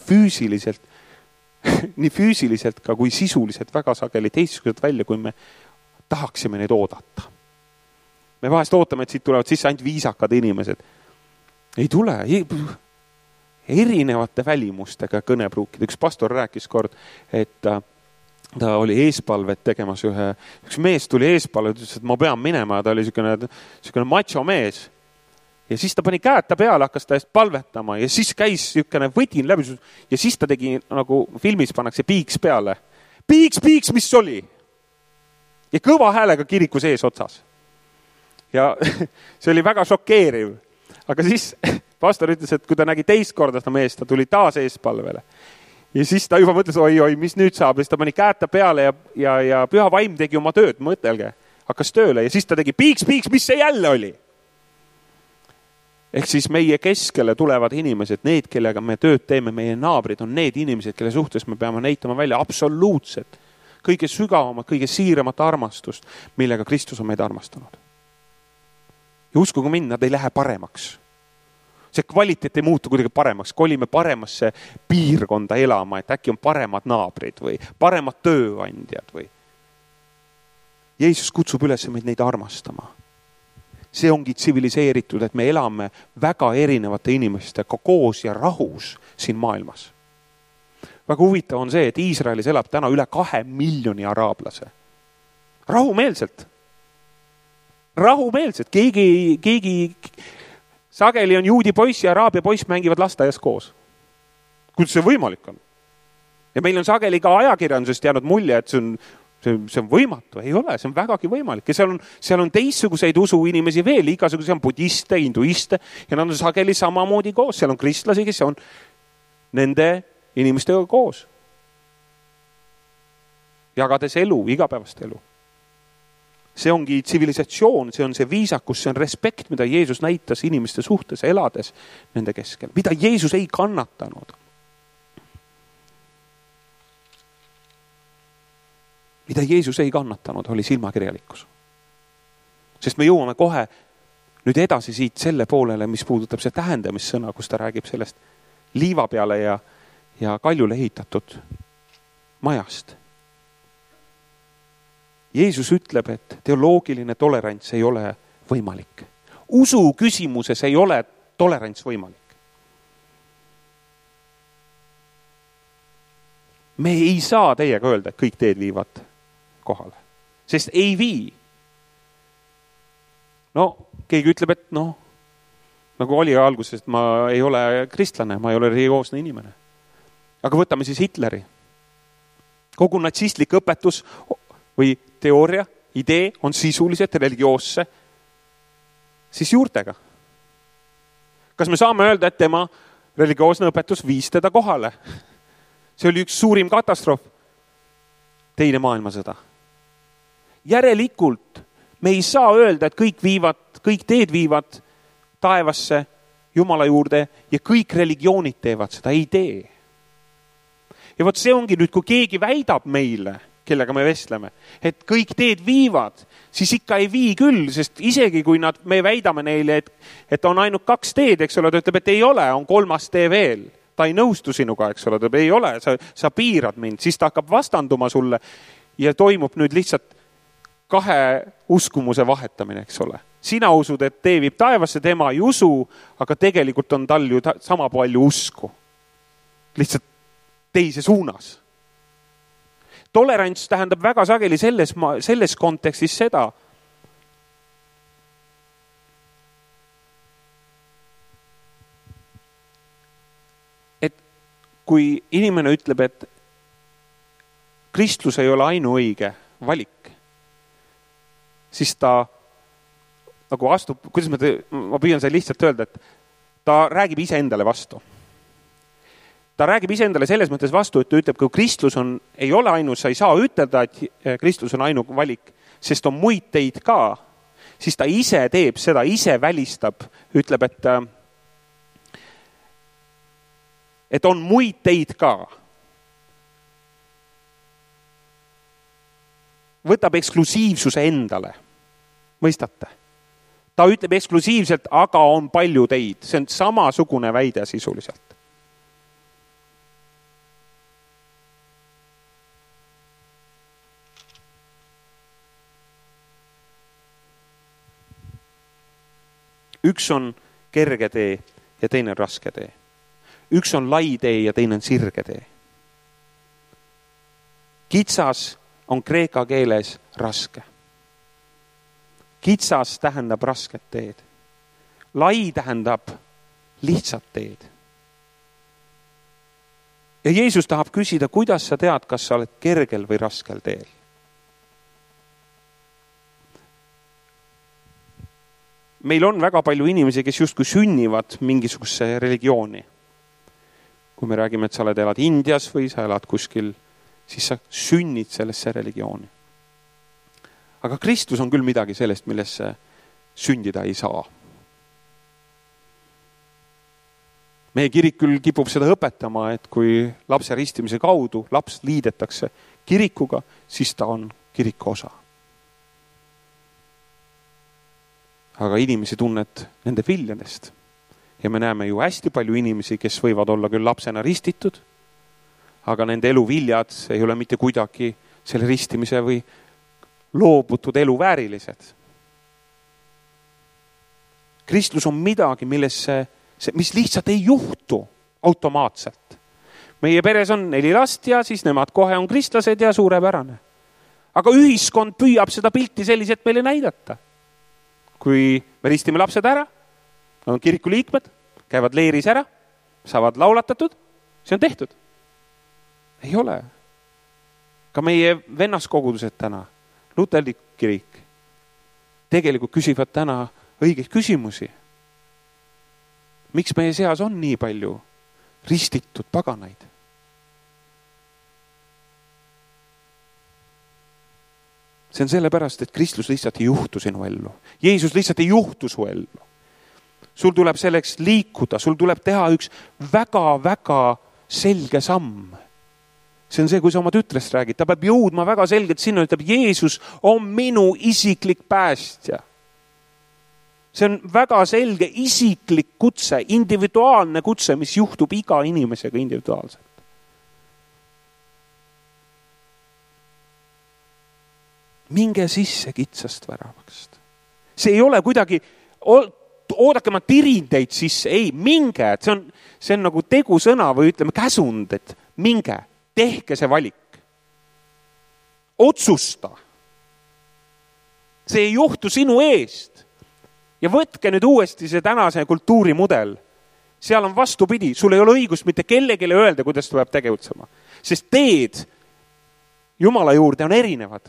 füüsiliselt ka kui sisuliselt väga sageli teistsugused välja, kui me tahaksime neid oodata. Me vahest ootame, et siit tulevad sisse ainult viisakad inimesed. Ei tule, erinevate välimustega kõnepruukid. Üks pastor rääkis kord, et ta oli eespalvet tegemas üks mees tuli eespalvet, ütles, et ma pean minema, ta oli selline macho mees. Ja siis ta pani käeta peale, hakkas ta eest palvetama ja siis käis selline võdin läbi ja siis ta tegi, nagu filmis pannakse piiks peale. Piiks, mis oli? Ja kõva häälega kiriku sees otsas. Ja see oli väga šokeeriv. Aga siis pastor ütles, et kui ta nägi teist korda seda meest, ta tuli taas eespalvele. Ja siis ta juba mõtles, oi, mis nüüd saab. Ja siis ta pani käeta peale ja püha vaim tegi oma tööd, mõtelge. Hakkas tööle ja siis ta tegi piiks, mis see jälle oli? Ehk siis meie keskele tulevad inimesed, need, kellega me tööd teeme, meie naabrid on need inimesed, kelle suhtes me peame näitama välja absoluutselt kõige sügavamat, kõige siiramat armastust, millega Kristus on meid armastanud. Ja uskuge mind, nad ei lähe paremaks. See kvaliteet ei muutu kuidagi paremaks. Kolime paremasse piirkonda elama, et äkki on paremad naabrid või paremad tööandjad või. Jeesus kutsub üles meid neid armastama. See ongi tsiviliseeritud, et me elame väga erinevate inimestega koos ja rahus siin maailmas. Väga huvitav on see, et Iisraelis elab täna üle 2 miljoni araablase. Rahumeelselt. Keegi sageli on juudi poiss ja araabia poiss mängivad lasteaias koos. Kuidas see võimalik on? Ja meil on sageli ka ajakirjandusest jäänud mulje, et see on võimatu. Ei ole, see on vägagi võimalik. Ja seal on teistsuguseid usu inimesi veel, igasuguseid on budiste, hinduiste ja nad on sageli samamoodi koos. Seal on kristlasi, kes on nende inimestega koos. Jagades elu, igapäevast elu. See ongi tsivilisatsioon, see on see viisakus, see on respekt, mida Jeesus näitas inimeste suhtes elades nende keskel. Mida Jeesus ei kannatanud. Mida Jeesus ei kannatanud, oli silmakirjalikkus. Sest me jõuame kohe nüüd edasi siit selle poolele, mis puudutab see tähendamissõna, kus ta räägib sellest liiva peale ja kaljule ehitatud majast. Jeesus ütleb, et teoloogiline tolerants ei ole võimalik. Usu küsimuses ei ole tolerants võimalik. me ei saa teiega öelda, et kõik teed viivad kohale, sest ei vii. No keegi ütleb, et nagu oli alguses, et ma ei ole kristlane, ma ei ole religioosne inimene. Aga võtame siis Hitleri. Kogu natsistlik õpetus või teooria, idee on sisuliselt religioosse siis juurtega. Kas me saame öelda, et tema religioosne õpetus viis teda kohale? See oli üks suurim katastroof. Teine maailmasõda. Järelikult me ei saa öelda, et kõik teed viivad taevasse, Jumala juurde ja kõik religioonid teevad seda. Ei tee. Ja vot see ongi nüüd, kui keegi väidab meile, kellega me vestleme, et kõik teed viivad, siis ikka ei vii küll, sest isegi kui me väidame neile, et on ainult 2 teed, eks ole, ta ütleb, et ei ole, on 3. tee veel. Ta ei nõustu sinuga, eks ole, ta ütleb, ei ole, sa piirad mind, siis ta hakkab vastanduma sulle ja toimub nüüd lihtsalt 2 uskumuse vahetamine, eks ole. Sina usud, et tee viib taevasse, tema ei usu, aga tegelikult on tal ju sama palju usku. Lihtsalt teise suunas. Tolerants tähendab väga sageli selles kontekstis seda, et kui inimene ütleb, et kristlus ei ole ainuõige valik, siis ta nagu astub, kuidas ma püüan seda lihtsalt öelda, et ta räägib ise endale vastu. Ta räägib ise endale selles mõttes vastu, et ta ütleb, kui kristlus ei ole ainus, sa ei saa ütelda, et kristlus on ainu valik, sest on muid teid ka, siis ta ise teeb seda, ise välistab, ütleb, et on muid teid ka. Võtab eksklusiivsuse endale. Mõistate? Ta ütleb eksklusiivselt, aga on palju teid. See on samasugune väide sisuliselt. Üks on kerge tee ja teine on raske tee. Üks on lai tee ja teine on sirge tee. Kitsas on kreeka keeles raske. Kitsas tähendab rasket teed. Lai tähendab lihtsat teed. Ja Jeesus tahab küsida, kuidas sa tead, kas sa oled kergel või raskel teel. Meil on väga palju inimesi, kes justkui sünnivad mingisuguse religiooni. Kui me räägime, et sa elad Indias või sa elad kuskil, siis sa sünnid sellesse religiooni. Aga Kristus on küll midagi sellest, millesse sündida ei saa. Meie kirik küll kipub seda õpetama, et kui lapse ristimise kaudu laps liidetakse kirikuga, siis ta on kiriku osa. Aga inimesi tunned nende viljadest. Ja me näeme ju hästi palju inimesi, kes võivad olla küll lapsena ristitud, aga nende elu viljad ei ole mitte kuidagi selle ristimise või loobutud elu väärilised. Kristlus on midagi, mis lihtsalt ei juhtu automaatselt. Meie peres on 4 last ja siis nemad kohe on kristlased ja suurepärane. Aga ühiskond püüab seda pilti selliselt meile näidata. Kui me ristime lapsed ära, on kiriku liikmed, käivad leeris ära, saavad laulatatud, see on tehtud. Ei ole. Ka meie vennaskogudused täna, luterlik kirik, tegelikult küsivad täna õigeid küsimusi. Miks meie seas on nii palju ristitud paganaid? See on sellepärast, et Kristus lihtsalt ei juhtu sinu ellu. Jeesus lihtsalt ei juhtu su ellu. Sul tuleb selleks liikuda, sul tuleb teha üks väga-väga selge samm. See on see, kui sa oma tütrest räägid. Ta peab jõudma väga selgelt sinna, ütleb, Jeesus on minu isiklik päästja. See on väga selge isiklik kutse, individuaalne kutse, mis juhtub iga inimesega individuaalselt. Minge sisse kitsast väravast. See ei ole kuidagi, oodake, ma tirin teid sisse. Ei, minge. See on nagu tegusõna või ütleme käsund, et minge, tehke see valik. Otsusta. See ei juhtu sinu eest. Ja võtke nüüd uuesti see tänase kultuurimudel. Seal on vastupidi, sul ei ole õigust mitte kellegile öelda, kuidas ta peab tegutsema. Sest teed Jumala juurde on erinevad.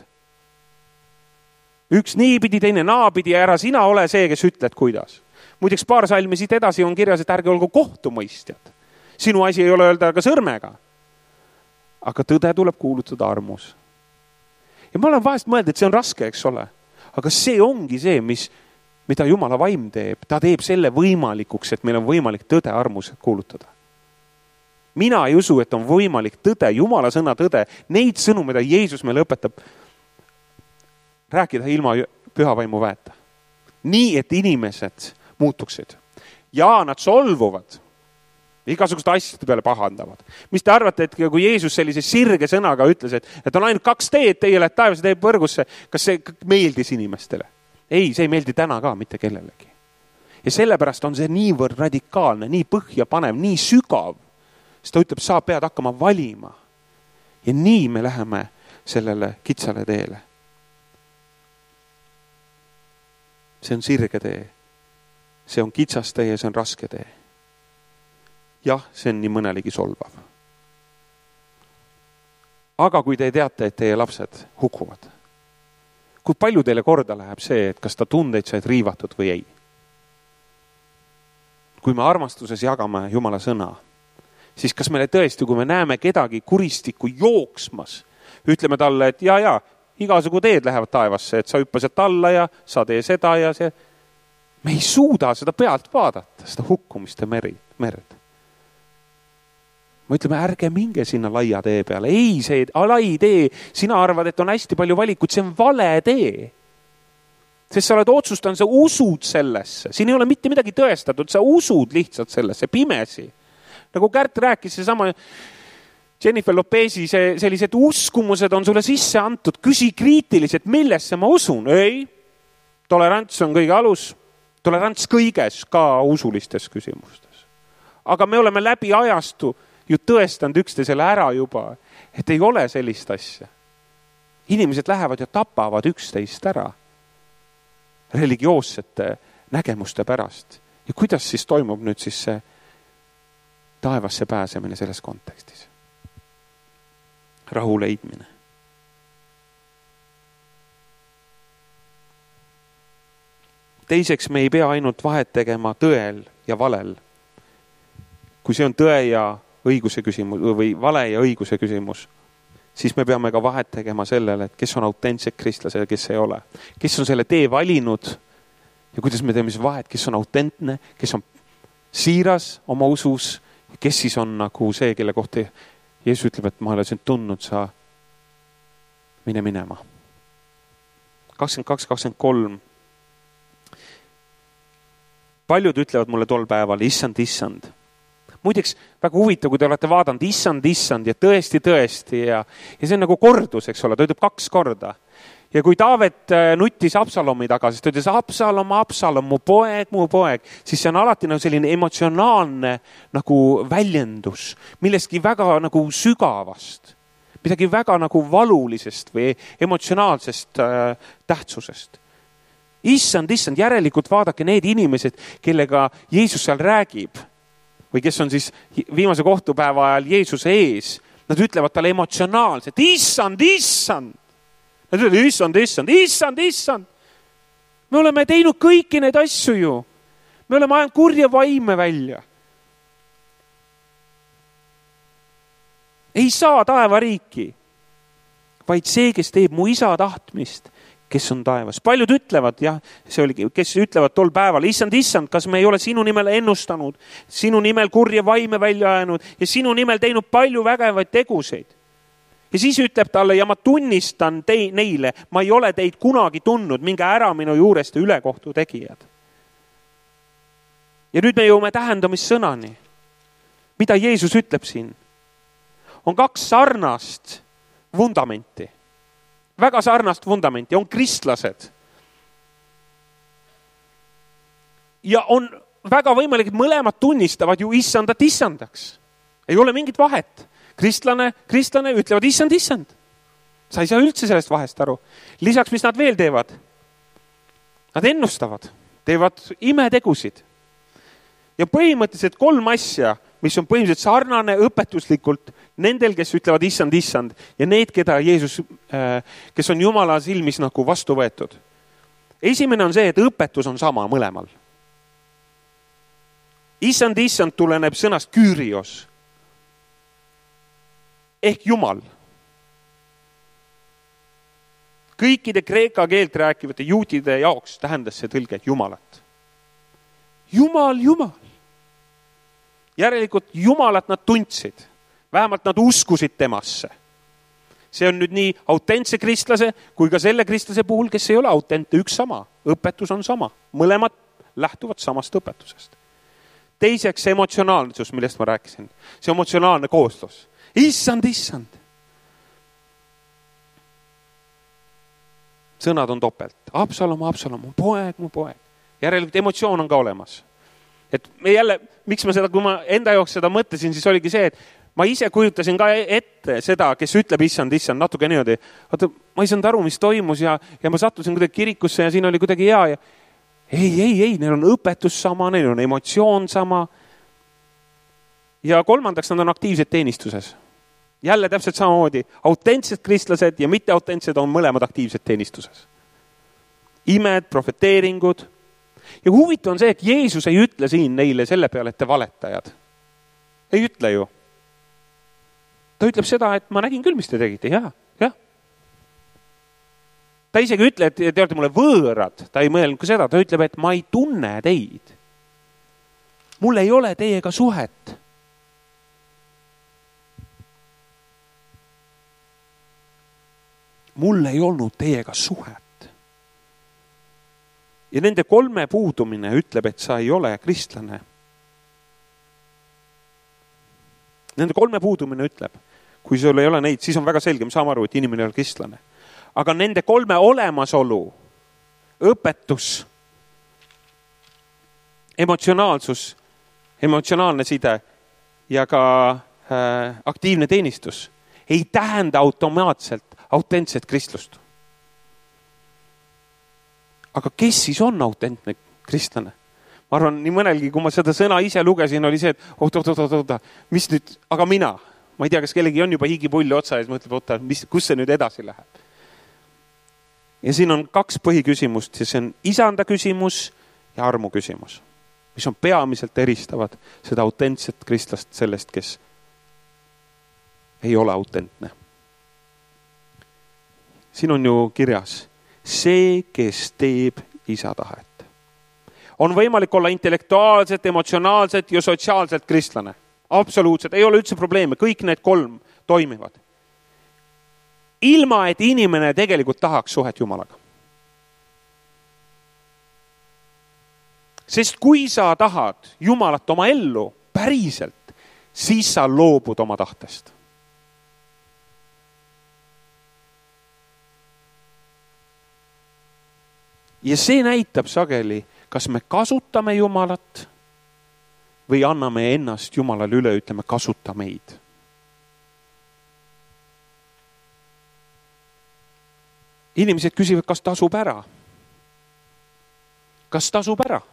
Üks niipidi, teine naapidi ja ära sina ole see, kes ütled, kuidas. Muideks paar salmi siit edasi on kirjas, et ärge olgu kohtumõistjad. Sinu asi ei ole öelda ka sõrmega. Aga tõde tuleb kuulutada armus. Ja ma olen vahest mõelnud, et see on raske, eks ole. Aga see ongi see, mida Jumala vaim teeb. Ta teeb selle võimalikuks, et meil on võimalik tõde armus kuulutada. Mina ei usu, et on võimalik tõde, Jumala sõna tõde, neid sõnu, mida Jeesus meile õpetab, rääkida ilma pühavaimu väeta. Nii, et inimesed muutuksid. Ja nad solvuvad. Igasugust asjade peale pahandavad. Mis te arvate, et kui Jeesus sellise sirge sõnaga ütles, et on ainult 2 teed, teie lähed taevasse, teie põrgusse, kas see meeldis inimestele? Ei, see ei meeldi täna ka mitte kellelegi. Ja sellepärast on see niivõrd radikaalne, nii põhja panev, nii sügav. Sest ta ütleb, sa pead hakkama valima. Ja nii me läheme sellele kitsale teele. See on sirge tee. See on kitsas tee ja see on raske tee. Jah, see on nii mõnelegi solvav. Aga kui te teate, et teie lapsed hukkuvad, kui palju teile korda läheb see, et kas ta tundeid said riivatud või ei? Kui me armastuses jagame Jumala sõna, siis kas meile tõesti, kui me näeme kedagi kuristikku jooksmas, ütleme talle, et ja, igasugu teed lähevad taevasse, et sa hüppa sealt alla ja sa tee seda ja see. Me ei suuda seda pealt vaadata, seda hukkumiste merd. Me ütleme, ärge minge sinna laia tee peale. Ei, see lai tee, sina arvad, et on hästi palju valikut, see on vale tee. Sest sa oled otsustanud, sa usud sellesse. Siin ei ole mitte midagi tõestatud, sa usud lihtsalt sellesse, pimesi. Nagu Kärt rääkis, see sama Jennifer Lopezi, sellised uskumused on sulle sisse antud. Küsi kriitiliselt, millesse ma usun? Ei, tolerants on kõige alus. Tolerants kõiges, ka usulistes küsimustes. Aga me oleme läbi ajastu ju tõestanud üksteisele ära juba, et ei ole sellist asja. Inimesed lähevad ja tapavad üksteist ära religioossete nägemuste pärast. Ja kuidas siis toimub nüüd siis see taevasse pääsemine selles kontekstis? Rahu leidmine. Teiseks, me ei pea ainult vahet tegema tõel ja valel. Kui see on tõe ja õiguse küsimus või vale ja õiguse küsimus, siis me peame ka vahet tegema sellele, et kes on autentsed kristlased ja kes ei ole. Kes on selle tee valinud ja kuidas me teeme siis vahet, kes on autentne, kes on siiras oma usus, kes siis on nagu see, kelle kohta Jeesus ütleb, et ma olen sind tundnud, sa mine minema. 22-23. Paljud ütlevad mulle tol päeval, issand. Muideks, väga huvitav, kui te olete vaadanud issand ja tõesti ja see on nagu kordus, eks ole, ta ütleb 2 korda. Ja kui Taavet nuttis Absalomi taga, siis ta ütles, Absalom, mu poeg, siis see on alati nagu selline emotsionaalne nagu väljendus, millestki väga nagu sügavast, midagi väga nagu valulisest või emotsionaalsest tähtsusest. Issand, järelikult vaadake need inimesed, kellega Jeesus seal räägib või kes on siis viimase kohtupäeva ajal Jeesuse ees, nad ütlevad talle emotsionaalselt, issand. Nad ütlevad, issand. Me oleme teinud kõiki neid asju ju. Me oleme ajanud kurja vaime välja. Ei saa taevariiki, vaid see, kes teeb mu isa tahtmist, kes on taevas. Paljud ütlevad, kes ütlevad tol päeval, issand, kas me ei ole sinu nimel ennustanud, sinu nimel kurja vaime välja ajanud ja sinu nimel teinud palju vägevaid teguseid. Ja siis ütleb talle, ja ma tunnistan neile, ma ei ole teid kunagi tundnud, minge ära minu juurest ja ülekohtu tegijad. Ja nüüd me jõuame tähendamissõnani. Mida Jeesus ütleb siin? On 2 sarnast vundamenti. Väga sarnast vundamenti. On kristlased. Ja on väga võimalik, et mõlemad tunnistavad ju issandaks. Ei ole mingit vahet. Kristlane ütlevad issand. Sa ei saa üldse sellest vahest aru. Lisaks, mis nad veel teevad? Nad ennustavad, teevad imetegusid. Ja põhimõtteliselt 3 asja, mis on põhimõtteliselt sarnane õpetuslikult nendel, kes ütlevad issand ja need, keda Jeesus, kes on Jumala silmis nagu vastu võetud. Esimene on see, et õpetus on sama mõlemal. Issand tuleneb sõnast Kyrios ehk Jumal. Kõikide kreeka keelt rääkivate juutide jaoks tähendas see tõlge Jumalat. Jumal. Järelikult Jumalat nad tundsid. Vähemalt nad uskusid temasse. See on nüüd nii autentse kristlase kui ka selle kristlase puhul, kes ei ole autentne, üks sama. Õpetus on sama. Mõlemad lähtuvad samast õpetusest. Teiseks emotsionaalsus, millest ma rääkisin. See emotsionaalne kooslus. Issand. Sõnad on topelt. Absalom, mu poeg. Järelikult emotsioon on ka olemas. Et me jälle, miks ma seda, kui ma enda jaoks seda mõtlesin, siis oligi see, et ma ise kujutasin ka ette seda, kes ütleb issand, natuke niimoodi. Oota, ma ei saanud aru, mis toimus ja ma sattusin kuidagi kirikusse ja siin oli kuidagi hea. Ja ei, neil on õpetus sama, neil on emotsioon sama. Ja kolmandaks, nad on aktiivsed teenistuses. Jälle täpselt samamoodi. Autentsed kristlased ja mitte autentsed on mõlemad aktiivsed teenistuses. Imed, profeteeringud. Ja huvitav on see, et Jeesus ei ütle siin neile selle peale, et te valetajad. Ei ütle ju. Ta ütleb seda, et ma nägin küll, mis te tegite. Jah. Ta isegi ütle, et te olete mulle võõrad. Ta ei mõelnud ka seda. Ta ütleb, et ma ei tunne teid. Mul ei ole teiega suhet. Mul ei olnud teiega suhet. Ja nende 3 puudumine ütleb, et sa ei ole kristlane. Nende 3 puudumine ütleb, kui sul ei ole neid, siis on väga selge, me saame aru, et inimene ei ole kristlane. Aga nende 3 olemasolu, õpetus, emotsionaalsus, emotsionaalne side ja ka aktiivne teenistus ei tähenda automaatselt autentset kristlust. Aga kes siis on autentne kristlane? Ma arvan, nii mõnelgi, kui ma seda sõna ise lugesin, oli see, et oota, mis nüüd, aga mina? Ma ei tea, kas kellegi on juba higipulli otsa ja siis mõtleb, oota, kus see nüüd edasi läheb? Ja siin on 2 põhiküsimust, ja see on isanda küsimus ja armu küsimus, mis on peamiselt eristavad seda autentset kristlast sellest, kes ei ole autentne. Siin on ju kirjas, see, kes teeb isa tahet. On võimalik olla intellektuaalselt, emotsionaalselt ja sotsiaalselt kristlane. Absoluutselt, ei ole üldse probleeme, kõik need 3 toimivad. Ilma, et inimene tegelikult tahaks suhet Jumalaga. Sest kui sa tahad Jumalat oma ellu päriselt, siis sa loobud oma tahtest. Ja see näitab sageli, kas me kasutame Jumalat või anname ennast Jumalale üle, ütleme, kasuta meid. Inimesed küsivad, kas tasub ära? Kas tasub ära?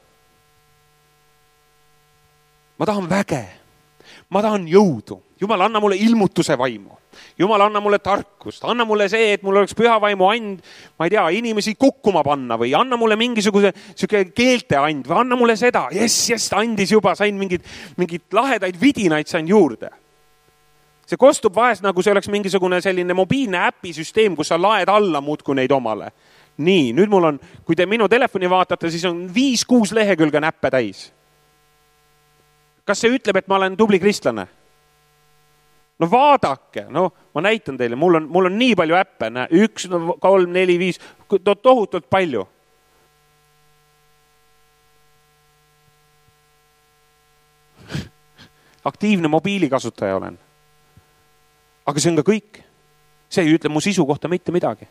Ma tahan väge. Ma tahan jõudu. Jumal, anna mulle ilmutuse vaimu. Jumal, anna mulle tarkust. Anna mulle see, et mul oleks püha vaimu and, ma ei tea, inimesi kukkuma panna või anna mulle mingisuguse keelte and või anna mulle seda. Yes, andis juba, sain mingid lahedaid vidinaid sain juurde. See kostub vahest nagu see oleks mingisugune selline mobiilne äpisüsteem, kus sa laed alla muudku neid omale. Nii, nüüd mul on, kui te minu telefoni vaatate, siis on 5-6 lehekülge näppe täis. Kas see ütleb, et ma olen tubli kristlane? No vaadake, ma näitan teile, mul on nii palju äppe, 1, 3, 4, 5, tohutult palju. Aktiivne mobiilikasutaja olen. Aga see on ka kõik. See ei ütle mu sisu kohta mitte midagi.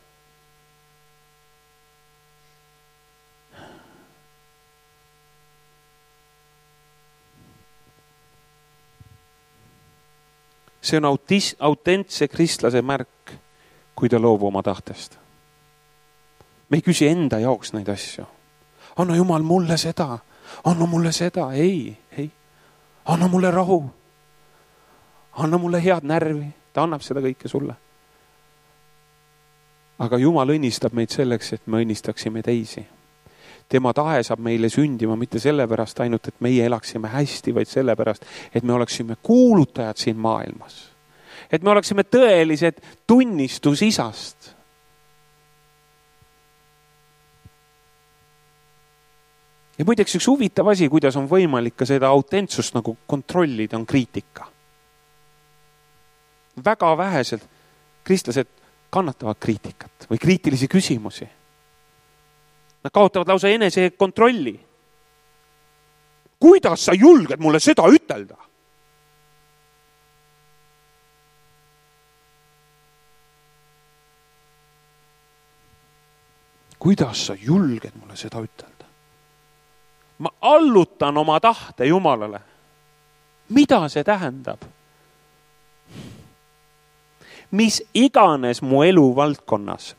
See on autentse kristlase märk, kui ta loob oma tahtest. Me ei küsi enda jaoks neid asju. Anna Jumal mulle seda, anna mulle seda. Ei. Anna mulle rahu. Anna mulle head närvi. Ta annab seda kõike sulle. Aga Jumal õnnistab meid selleks, et me õnnistaksime teisi. Tema tahe saab meile sündima mitte sellepärast ainult, et meie elaksime hästi, vaid sellepärast, et me oleksime kuulutajad siin maailmas. Et me oleksime tõelised tunnistus isast. Ja muideks üks huvitav asi, kuidas on võimalik ka seda autentsust nagu kontrollida, on kriitika. Väga vähesed kristlased kannatavad kriitikat või kriitilisi küsimusi. Nad kaotavad lausa enese kontrolli. Kuidas sa julged mulle seda ütelda? Kuidas sa julged mulle seda ütelda? Ma allutan oma tahte Jumalale. Mida see tähendab? Mis iganes mu eluvaldkonnas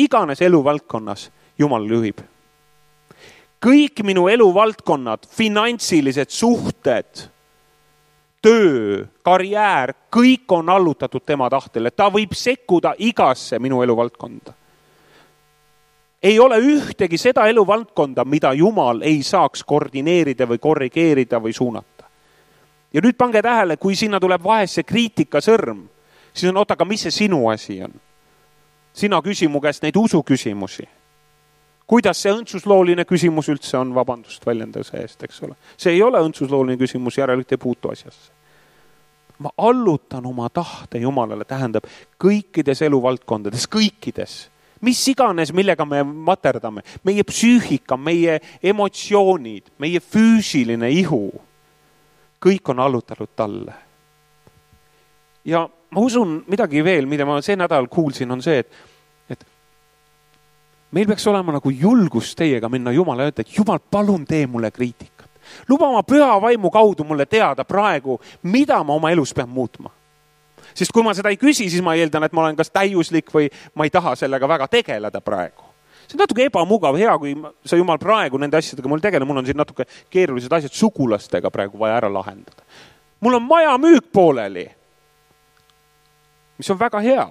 Jumal juhib. Kõik minu eluvaldkonnad, finantsilised suhted, töö, karjäär, kõik on allutatud tema tahtele. Ta võib sekkuda igasse minu eluvaldkonda. Ei ole ühtegi seda eluvaldkonda, mida Jumal ei saaks koordineerida või korrigeerida või suunata. Ja nüüd pange tähele, kui sinna tuleb vahest see kriitikasõrm, siis on, aga mis see sinu asi on? Sina küsi mu käest neid usuküsimusi. Kuidas see õndsuslooline küsimus üldse on, vabandust väljenduse eest, eks ole. See ei ole õndsuslooline küsimus, järelikult ei puutu asjasse. Ma allutan oma tahte Jumalale, tähendab kõikides eluvaldkondades, kõikides. Mis iganes, millega me materdame, meie psüühika, meie emotsioonid, meie füüsiline ihu, kõik on allutatud talle. Ja ma usun midagi veel, mida ma see nädal kuulsin, on see, et meil peaks olema nagu julgus teiega minna Jumala ja öelda, et Jumal, palun tee mulle kriitikat. Luba oma püha vaimu kaudu mulle teada praegu, mida ma oma elus pean muutma. Sest kui ma seda ei küsi, siis ma eeldan, et ma olen kas täiuslik või ma ei taha sellega väga tegeleda praegu. See on natuke ebamugav, hea, kui sa Jumal praegu nende asjadega mul tegele, mul on siin natuke keerulised asjad sugulastega praegu vaja ära lahendada. Mul on maja müük pooleli, mis on väga hea.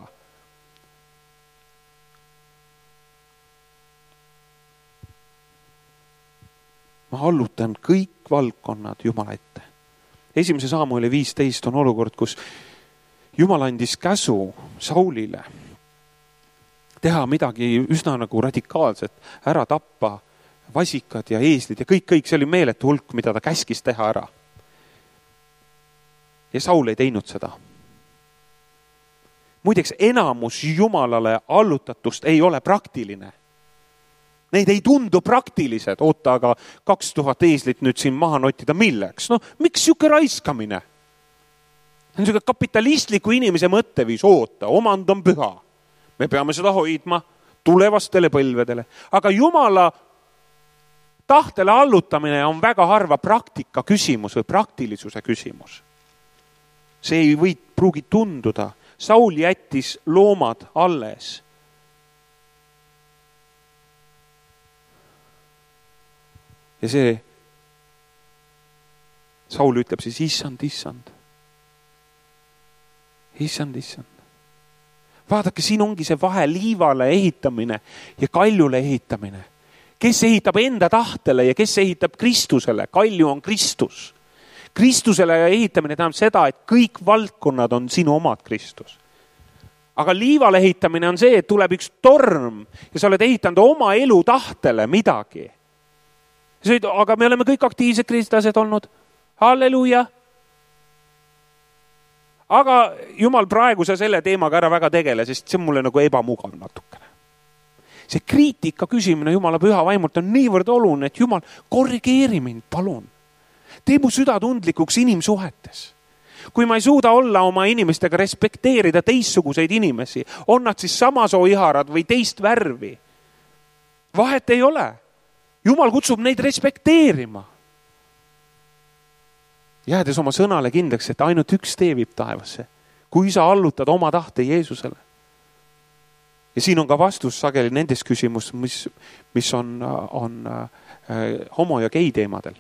Ma allutan kõik valdkonnad Jumala ette. 1. Saamueli 15 on olukord, kus Jumal andis käsu Saulile teha midagi üsna nagu radikaalset, ära tappa vasikad ja eeslid ja kõik, see oli meeletu hulk, mida ta käskis teha ära. Ja Saul ei teinud seda. Muideks, enamus Jumalale allutatust ei ole praktiline. Neid ei tundu praktilised. Oota, aga 2000 eeslit nüüd siin maha notida milleks? No, miks siuke raiskamine? See on siuke kapitalistliku inimese mõtteviis. Oota, omand on püha. Me peame seda hoidma tulevastele põlvedele. Aga Jumala tahtele allutamine on väga harva praktika küsimus või praktilisuse küsimus. See ei pruugi tunduda. Saul jättis loomad alles. Ja see Saul ütleb siis, issand. Vaadake, siin ongi see vahe liivale ehitamine ja kaljule ehitamine. Kes ehitab enda tahtele ja kes ehitab Kristusele? Kalju on Kristus. Kristusele ehitamine tähendab seda, et kõik valdkonnad on sinu omad Kristus. Aga liivale ehitamine on see, et tuleb üks torm ja sa oled ehitanud oma elu tahtele midagi. Aga me oleme kõik aktiivsed kristlased olnud. Halleluuja. Aga Jumal praegu sa selle teemaga ära väga tegele, sest see on mulle nagu ebamugav natukene. See kriitika küsimine Jumala püha vaimult on niivõrd oluline, et Jumal, korrigeeri mind, palun. Tee mu süda tundlikuks inimsuhetes. Kui ma ei suuda olla oma inimestega respekteerida teistsuguseid inimesi, on nad siis samasoo iharad või teist värvi. Vahet ei ole. Jumal kutsub neid respekteerima. Jäädes oma sõnale kindlaks, et ainult üks tee viib taevasse. kui sa allutad oma tahte Jeesusele. Ja siin on ka vastus sageli nendes küsimus, mis on homo- ja gei teemadel.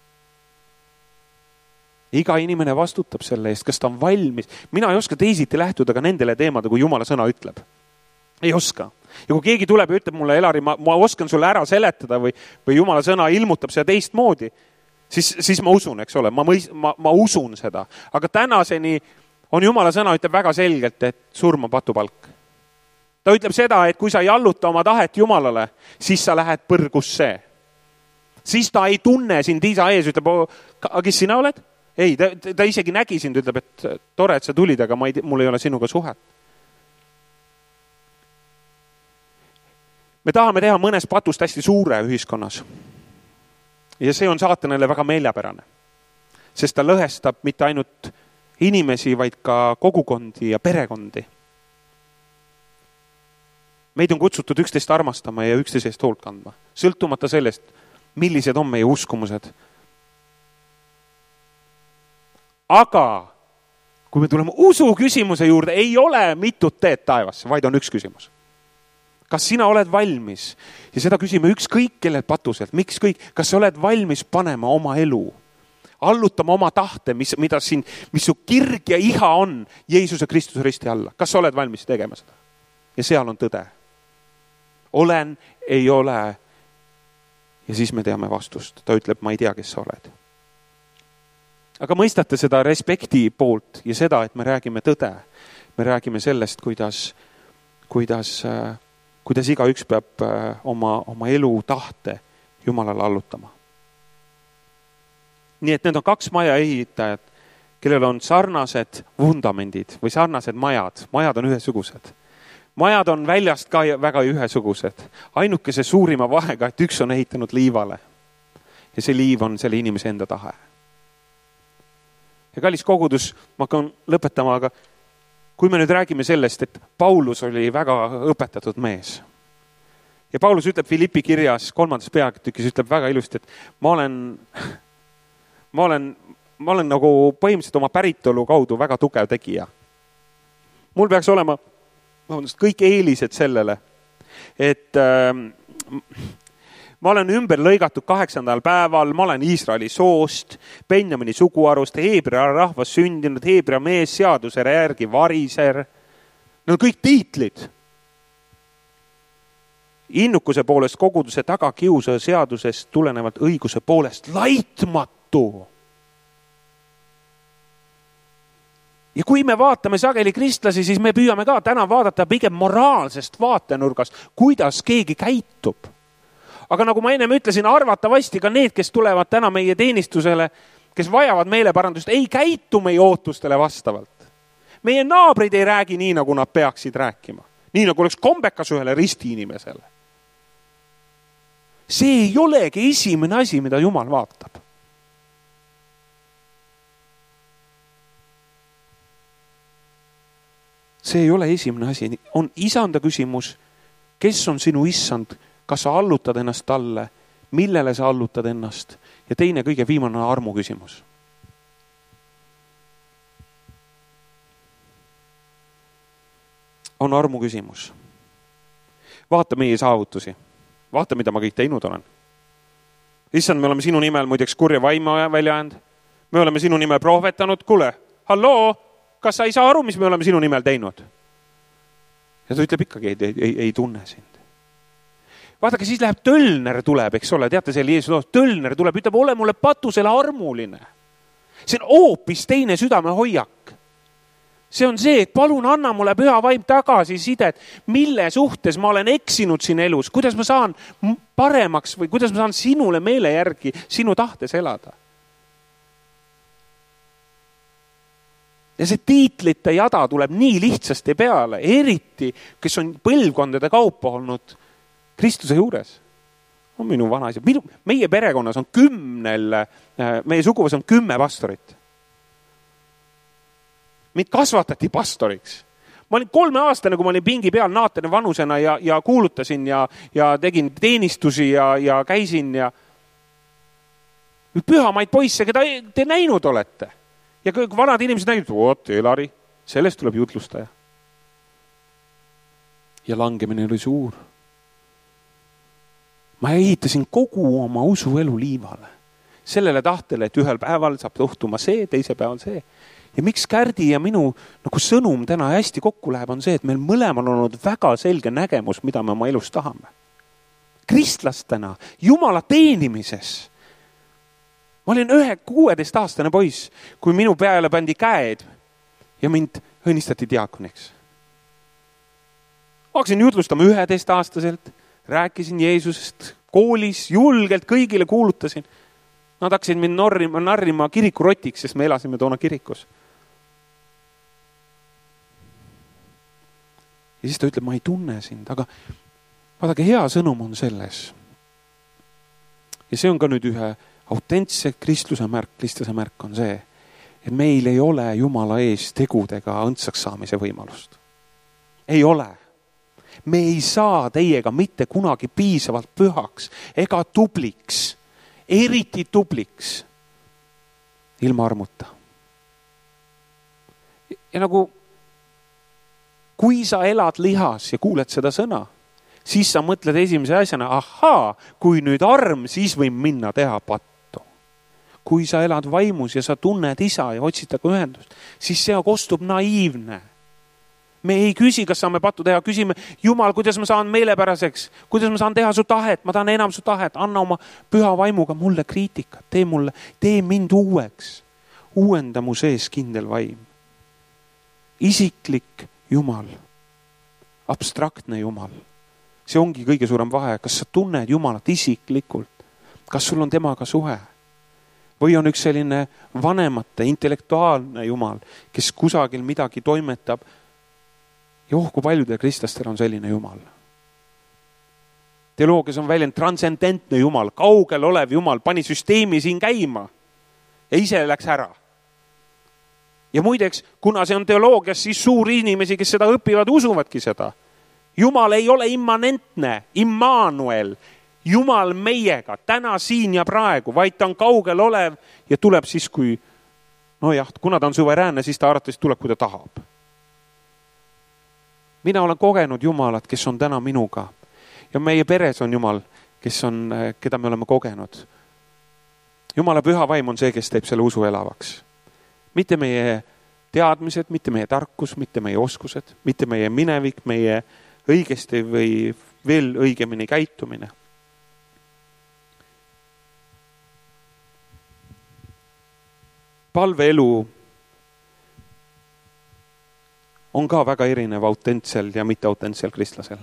Iga inimene vastutab selle eest, kas ta on valmis. Mina ei oska teisiti lähtuda ka nendele teemade, kui Jumala sõna ütleb. Ei oska. Ja kui keegi tuleb ja ütleb mulle, Elari, ma oskan sulle ära seletada või Jumala sõna ilmutab seda teistmoodi, siis ma usun, eks ole, ma usun seda. Aga tänaseni on Jumala sõna ütleb väga selgelt, et surma patupalk. Ta ütleb seda, et kui sa ei alluta oma tahet Jumalale, siis sa lähed põrgusse. Siis ta ei tunne sind isa ees, ütleb, kes sina oled? Ei, ta isegi nägi sind, ütleb, et tore, et sa tulid, aga mul ei ole sinuga suhet. Me tahame teha mõnest patust hästi suure ühiskonnas. Ja see on saatanale väga meeljapärane. Sest ta lõhestab mitte ainult inimesi, vaid ka kogukondi ja perekondi. Meid on kutsutud üksteist armastama ja üksteisest hoolt kandma. Sõltumata sellest, millised on meie uskumused. Aga kui me tuleme usu küsimuse juurde, ei ole mitut teed taevasse, vaid on üks küsimus. Kas sina oled valmis? Ja seda küsime ükskõik kellelt patuselt. Miks kõik? Kas sa oled valmis panema oma elu? Allutama oma tahte, mis su kirg ja iha on Jeesuse Kristuse risti alla. Kas sa oled valmis tegema seda? Ja seal on tõde. Olen, ei ole. Ja siis me teame vastust. Ta ütleb, ma ei tea, kes sa oled. Aga mõistate seda respekti poolt ja seda, et me räägime tõde. Me räägime sellest, kuidas iga üks peab oma elu tahte Jumalale allutama. Nii et need on kaks maja ehitajad, kellel on sarnased vundamendid või sarnased majad. Majad on ühesugused. Majad on väljast ka väga ühesugused. Ainukese suurima vahega, et üks on ehitanud liivale. Ja see liiv on selle inimese enda tahe. Ja kallis kogudus, ma hakkan lõpetama, aga kui me nüüd räägime sellest, et Paulus oli väga õpetatud mees. Ja Paulus ütleb Filippi kirjas 3. peatükis, ütleb väga ilusti, et ma olen nagu põhimõtteliselt oma päritolu kaudu väga tugev tegija. Mul peaks olema kõik eelised sellele, et ma olen ümber lõigatud 8. päeval, ma olen Iisraeli soost, Benjamini suguarust, Heebrea rahvas sündinud, Heebrea mees seaduse järgi variser. Need on kõik tiitlid. Innukuse poolest koguduse tagakiusa seadusest tulenevalt õiguse poolest laitmatu. Ja kui me vaatame sageli kristlasi, siis me püüame ka täna vaadata pigem moraalsest vaatenurgast, kuidas keegi käitub. Aga nagu ma ennem ütlesin, arvatavasti ka need, kes tulevad täna meie teenistusele, kes vajavad meeleparandust, ei käitu meie ootustele vastavalt. Meie naabrid ei räägi nii, nagu nad peaksid rääkima. Nii, nagu oleks kombekas ühele risti inimesele. See ei olegi esimene asi, mida Jumal vaatab. See ei ole esimene asi. On isanda küsimus, kes on sinu issand, kas sa allutad ennast talle, millele sa allutad ennast. Ja teine kõige viimane on armu küsimus. On armu küsimus. Vaata meie saavutusi. Vaata, mida ma kõik teinud olen. Issand, me oleme sinu nimel muideks kurja vaima välja jäänud. Me oleme sinu nimel prohvetanud. Kuule, halloo, kas sa ei saa aru, mis me oleme sinu nimel teinud? Ja ta ütleb ikkagi, ei tunne sind. Vaadake, siis läheb Tölner tuleb, eks ole, teate selle Jeesus, Tölner tuleb, ütleb, ole mulle patusele armuline. See on hoopis teine südamehoiak. See on see, et palun anna mulle püha vaim tagasi sidet, mille suhtes ma olen eksinud siin elus, kuidas ma saan paremaks või kuidas ma saan sinule meele järgi sinu tahtes elada. Ja see tiitlite jada tuleb nii lihtsasti peale, eriti, kes on põlvkondade kaupa olnud Kristuse juures. On minu vanaisa. Meie perekonnas on 10, meie suguvõs on 10 pastorit. Mind kasvatati pastoriks. Ma olin 3 aastane, kui ma olin pingi peal naatene vanusena ja kuulutasin ja tegin teenistusi ja käisin ja pühamaid poisse, keda te näinud olete. Ja kõik vanad inimesed nägid, Elari, sellest tuleb jutlustaja. Ja langemine oli suur. Ma ehitasin kogu oma usuelu liivale. Sellele tahtele, et ühel päeval saab tohtuma see, teise päeval see. Ja miks Kärdi ja minu nagu sõnum täna hästi kokku läheb, on see, et meil mõlemal on olnud väga selge nägemus, mida me oma elus tahame. Kristlastena, Jumala teenimises. Ma olin 16-aastane poiss, kui minu peale pandi käed ja mind õnnistati diakoniks. Ma hakkasin jutlustama 11-aastaselt, rääkisin Jeesusest koolis, julgelt kõigile kuulutasin. Nad hakkasid mind narrima kirikurotiks, sest me elasime toona kirikus. Ja siis ta ütleb, ma ei tunne sind, aga vaadake, hea sõnum on selles. Ja see on ka nüüd ühe autentse kristluse märk on see, et meil ei ole Jumala ees tegudega õndsaks saamise võimalust. Ei ole. Me ei saa teiega mitte kunagi piisavalt pühaks ega tubliks, eriti tubliks ilma armuta. Ja nagu kui sa elad lihas ja kuuled seda sõna, siis sa mõtled esimese asjana, ahaa, kui nüüd arm, siis võin minna teha pattu. Kui sa elad vaimus ja sa tunned isa ja otsid taga ühendust, siis see kostub naiivne. Me ei küsi, kas saame pattu teha, küsime, Jumal, kuidas ma saan meelepäraseks, kuidas ma saan teha su tahet, ma tahan enam su tahet, anna oma püha vaimuga mulle kriitikat, tee mind uueks, uuenda mu sees kindel vaim. Isiklik Jumal, abstraktne Jumal. See ongi kõige suurem vahe, kas sa tunned Jumalat isiklikult, kas sul on temaga suhe või on üks selline vanemate, intellektuaalne Jumal, kes kusagil midagi toimetab. Ja kui paljudel kristlastel on selline Jumal. Teoloogias on väljend transcendentne Jumal, kaugel olev Jumal, pani süsteemi siin käima ja ise läks ära. Ja muideks, kuna see on teoloogias, siis suuri inimesi, kes seda õpivad, usuvadki seda. Jumal ei ole immanentne, Immanuel, Jumal meiega, täna, siin ja praegu, vaid ta on kaugel olev ja tuleb siis, kui, kuna ta on suveräänne, siis ta arvatavasti tuleb, kui ta tahab. Mina olen kogenud Jumalat, kes on täna minuga ja meie peres on Jumal, keda me oleme kogenud. Jumala püha vaim on see, kes teeb selle usu elavaks. Mitte meie teadmised, mitte meie tarkus, mitte meie oskused, mitte meie minevik, meie õigesti või veel õigemini käitumine. Palveelu on ka väga erinev autentsel ja mitte-autentsel kristlasel.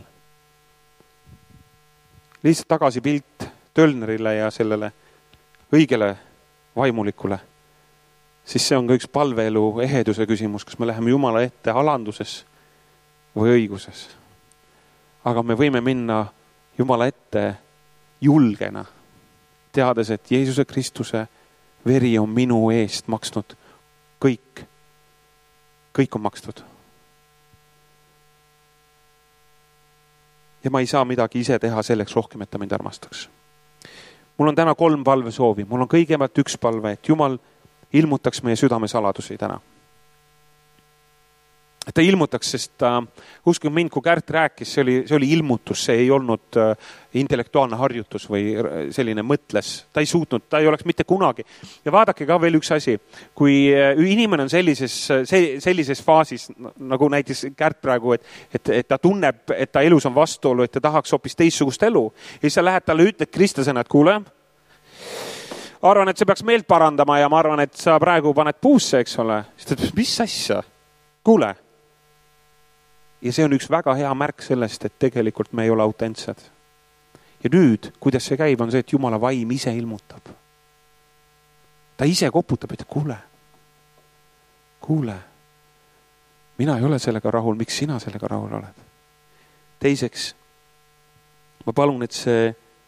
Lihtsalt tagasi pilt Tölnerile ja sellele õigele vaimulikule, siis see on ka üks palveelu eheduse küsimus, kas me läheme Jumala ette alanduses või õiguses. Aga me võime minna Jumala ette julgena, teades, et Jeesuse Kristuse veri on minu eest maksnud kõik. Kõik on makstud. Ja ma ei saa midagi ise teha selleks rohkem, et ta mind armastaks. Mul on täna 3 palvesoovi. Mul on kõigepealt üks palve, et Jumal ilmutaks meie südame saladusi täna. Et ta ilmutaks, sest uskuge mind, kui Kärt rääkis, see oli ilmutus, see ei olnud intellektuaalne harjutus või selline mõtles. Ta ei suutnud, ta ei oleks mitte kunagi. Ja vaadake ka veel üks asi, kui inimene on sellises faasis, nagu näiteks Kärt praegu, et ta tunneb, et ta elus on vastuolu, et ta tahaks hoopis teistsugust elu. Ja siis sa lähed talle ütled kristlasena, et kuule, arvan, et see peaks meelt parandama ja ma arvan, et sa praegu paned puusse, eks ole. Siis ta ütleb, mis asja? Kuule. Ja see on üks väga hea märk sellest, et tegelikult me ei ole autentsed. Ja nüüd, kuidas see käib, on see, et Jumala vaim ise ilmutab. Ta ise koputab, et kuule, mina ei ole sellega rahul, miks sina sellega rahul oled? Teiseks, ma palun, et see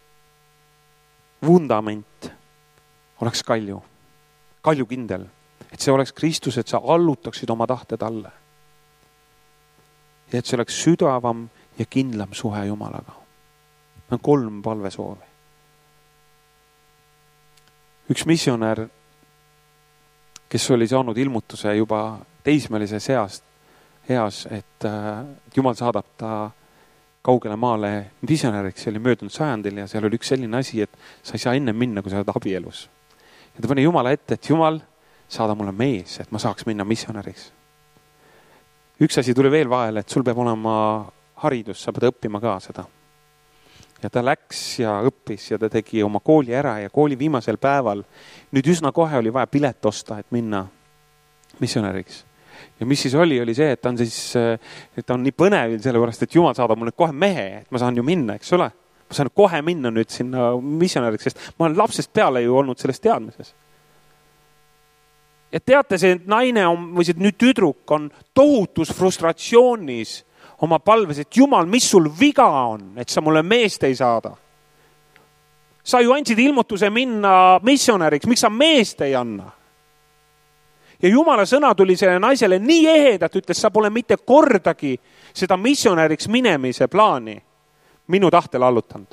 vundament oleks kaljukindel, et see oleks Kristus, et sa allutaksid oma tahte talle. Ja et see oleks südavam ja kindlam suhe Jumalaga. On 3 palvesoovi. Üks missionär, kes oli saanud ilmutuse juba teismelise eas, et Jumal saadab ta kaugele maale visionäriks, see oli möödunud sajandil ja seal oli üks selline asi, et sa ei saa enne minna, kui sa oled abielus. Ja ta pani Jumala ette, et Jumal, saada mulle mees, et ma saaks minna missionäriks. Üks asi tuli veel vahele, et sul peab olema haridus, sa pead õppima ka seda. Ja ta läks ja õppis ja ta tegi oma kooli ära ja kooli viimasel päeval. Nüüd üsna kohe oli vaja pilet osta, et minna missionäriks. Ja mis siis oli see, et ta on nii põnevil sellepärast, et Jumal saadab mulle kohe mehe, et ma saan ju minna, eks ole. Ma saan kohe minna nüüd sinna missionäriks, sest ma olen lapsest peale ju olnud selles teadmises. Ja teate, see naine või see nüüd tüdruk on tohutus frustratsioonis oma palves, et Jumal, mis sul viga on, et sa mulle meest ei saada? Sa ju andsid ilmutuse minna missionäriks, miks sa meest ei anna? Ja Jumala sõna tuli selle naisele nii ehedat, ütles, sa pole mitte kordagi seda missionäriks minemise plaani minu tahtele allutanud.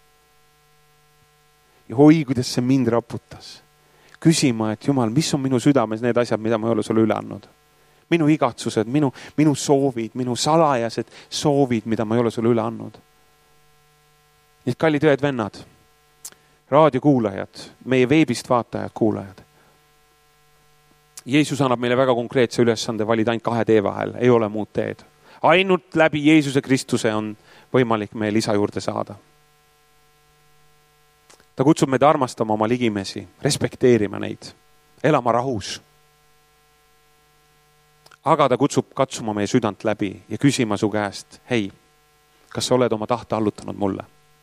Ja oi, kuidas see mind raputas. Küsima, et Jumal, mis on minu südames need asjad, mida ma ei ole sulle üle andnud? Minu igatsused, minu soovid, minu salajased soovid, mida ma ei ole sulle üle andnud. Nii et kallid õed vennad, raadiokuulajad, meie veebist vaatajad, kuulajad. Jeesus annab meile väga konkreetse ülesande valida ainult 2 tee vahel, ei ole muud teed. Ainult läbi Jeesuse Kristuse on võimalik meie lisa juurde saada. Ta kutsub meid armastama oma ligimesi, respekteerima neid, elama rahus. Aga ta kutsub katsuma meie südant läbi ja küsima su käest, hei, kas sa oled oma tahte allutanud mulle?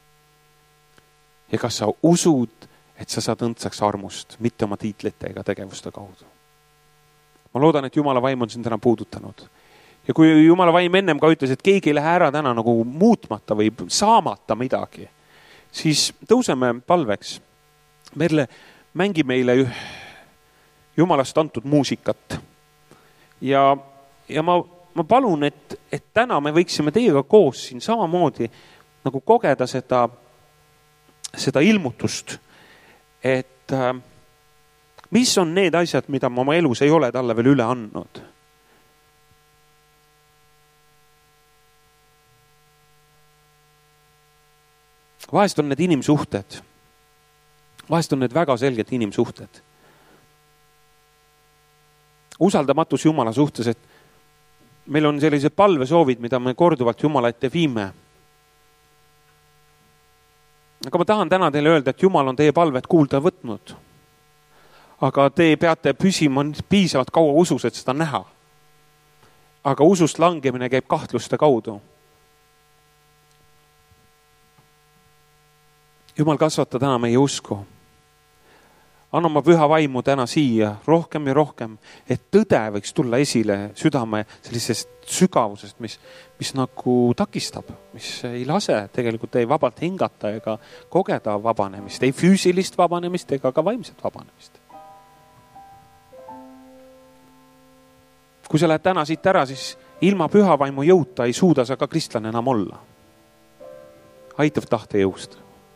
Ja kas sa usud, et sa saad õndsaks armust, mitte oma tiitlite ega tegevuste kaudu? Ma loodan, et Jumala vaim on sind täna puudutanud. Ja kui Jumala vaim ennem ka ütles, et keegi ei lähe ära täna nagu muutmata või saamata midagi, siis tõuseme palveks. Merle, mängi meile Jumalast antud muusikat. Ja ma palun, et täna me võiksime teiega koos siin samamoodi nagu kogeda seda ilmutust, et mis on need asjad, mida ma oma elus ei ole talle veel üle andnud. Vahest on need inimsuhted. Vahest on need väga selged inimsuhted. Usaldamatus Jumala suhtes, et meil on sellised palvesoovid, mida me korduvalt Jumala ette viime. Aga ma tahan täna teile öelda, et Jumal on teie palvet kuulda võtnud. Aga te peate püsima piisavalt kaua usus, et seda näha. Aga usust langemine käib kahtluste kaudu. Jumal, kasvata täna meie usku. Anna oma püha vaimu täna siia rohkem ja rohkem, et tõde võiks tulla esile südame sellisest sügavusest, mis nagu takistab, mis ei lase tegelikult ei vabalt hingata ega kogeda vabanemist, ei füüsilist vabanemist ega ka vaimset vabanemist. Kui sa lähed täna siit ära, siis ilma püha vaimu jõuta ei suuda sa ka kristlane enam olla. Aitav tahte jõust.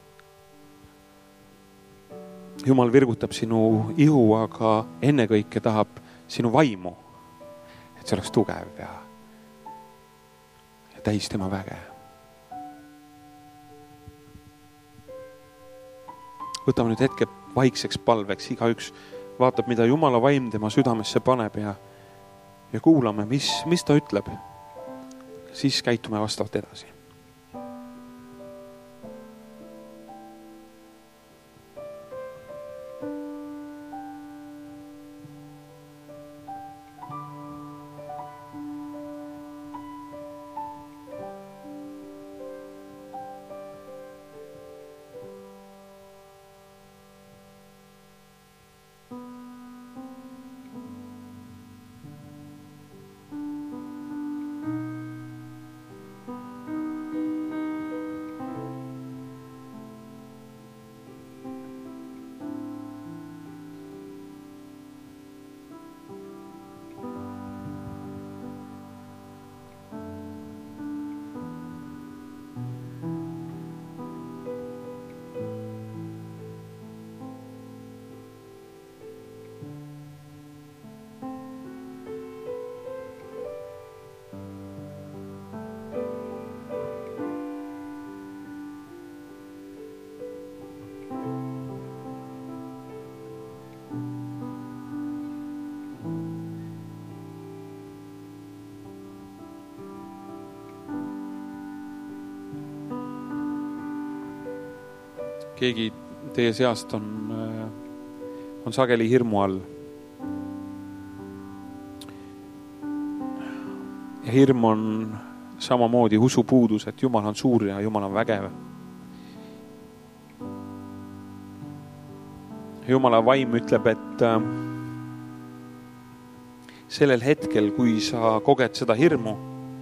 Jumal virgutab sinu ihu, aga ennekõike tahab sinu vaimu, et see oleks tugev ja täis tema väge. Võtame nüüd hetke vaikseks palveks, igaüks vaatab, mida Jumala vaim tema südamesse paneb ja kuulame, mis ta ütleb. Siis käitume vastavalt edasi. keegi teie seast on sageli hirmu all. Ja hirm on samamoodi usupuudus, et Jumal on suur ja Jumal on vägev. Jumala vaim ütleb, et sellel hetkel, kui sa koged seda hirmu,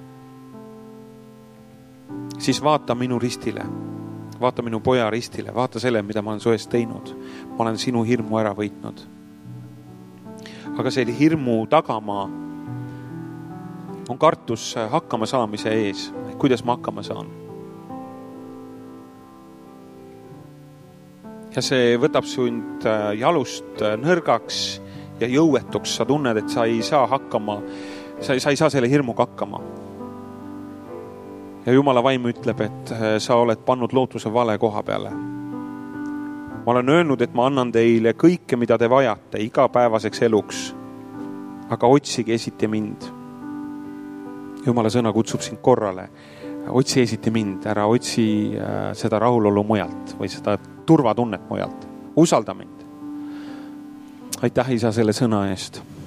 siis vaata minu ristile, vaata minu poja ristile, vaata selle, mida ma olen su eest teinud. Ma olen sinu hirmu ära võitnud. Aga see hirmu tagamaa on kartus hakkama saamise ees. Kuidas ma hakkama saan? Ja see võtab sind jalust nõrgaks ja jõuetuks. Sa tunned, et sa ei saa hakkama, sa ei saa selle hirmuga hakkama. Ja Jumala vaim ütleb, et sa oled pannud lootuse vale koha peale. Ma olen öelnud, et ma annan teile kõike, mida te vajate igapäevaseks eluks. Aga otsige esiti mind. Jumala sõna kutsub sind korrale. Otsi esiti mind, ära otsi seda rahulolu mujalt või seda turvatunnet mujalt. Usalda mind. Aitäh, Isa, selle sõna eest.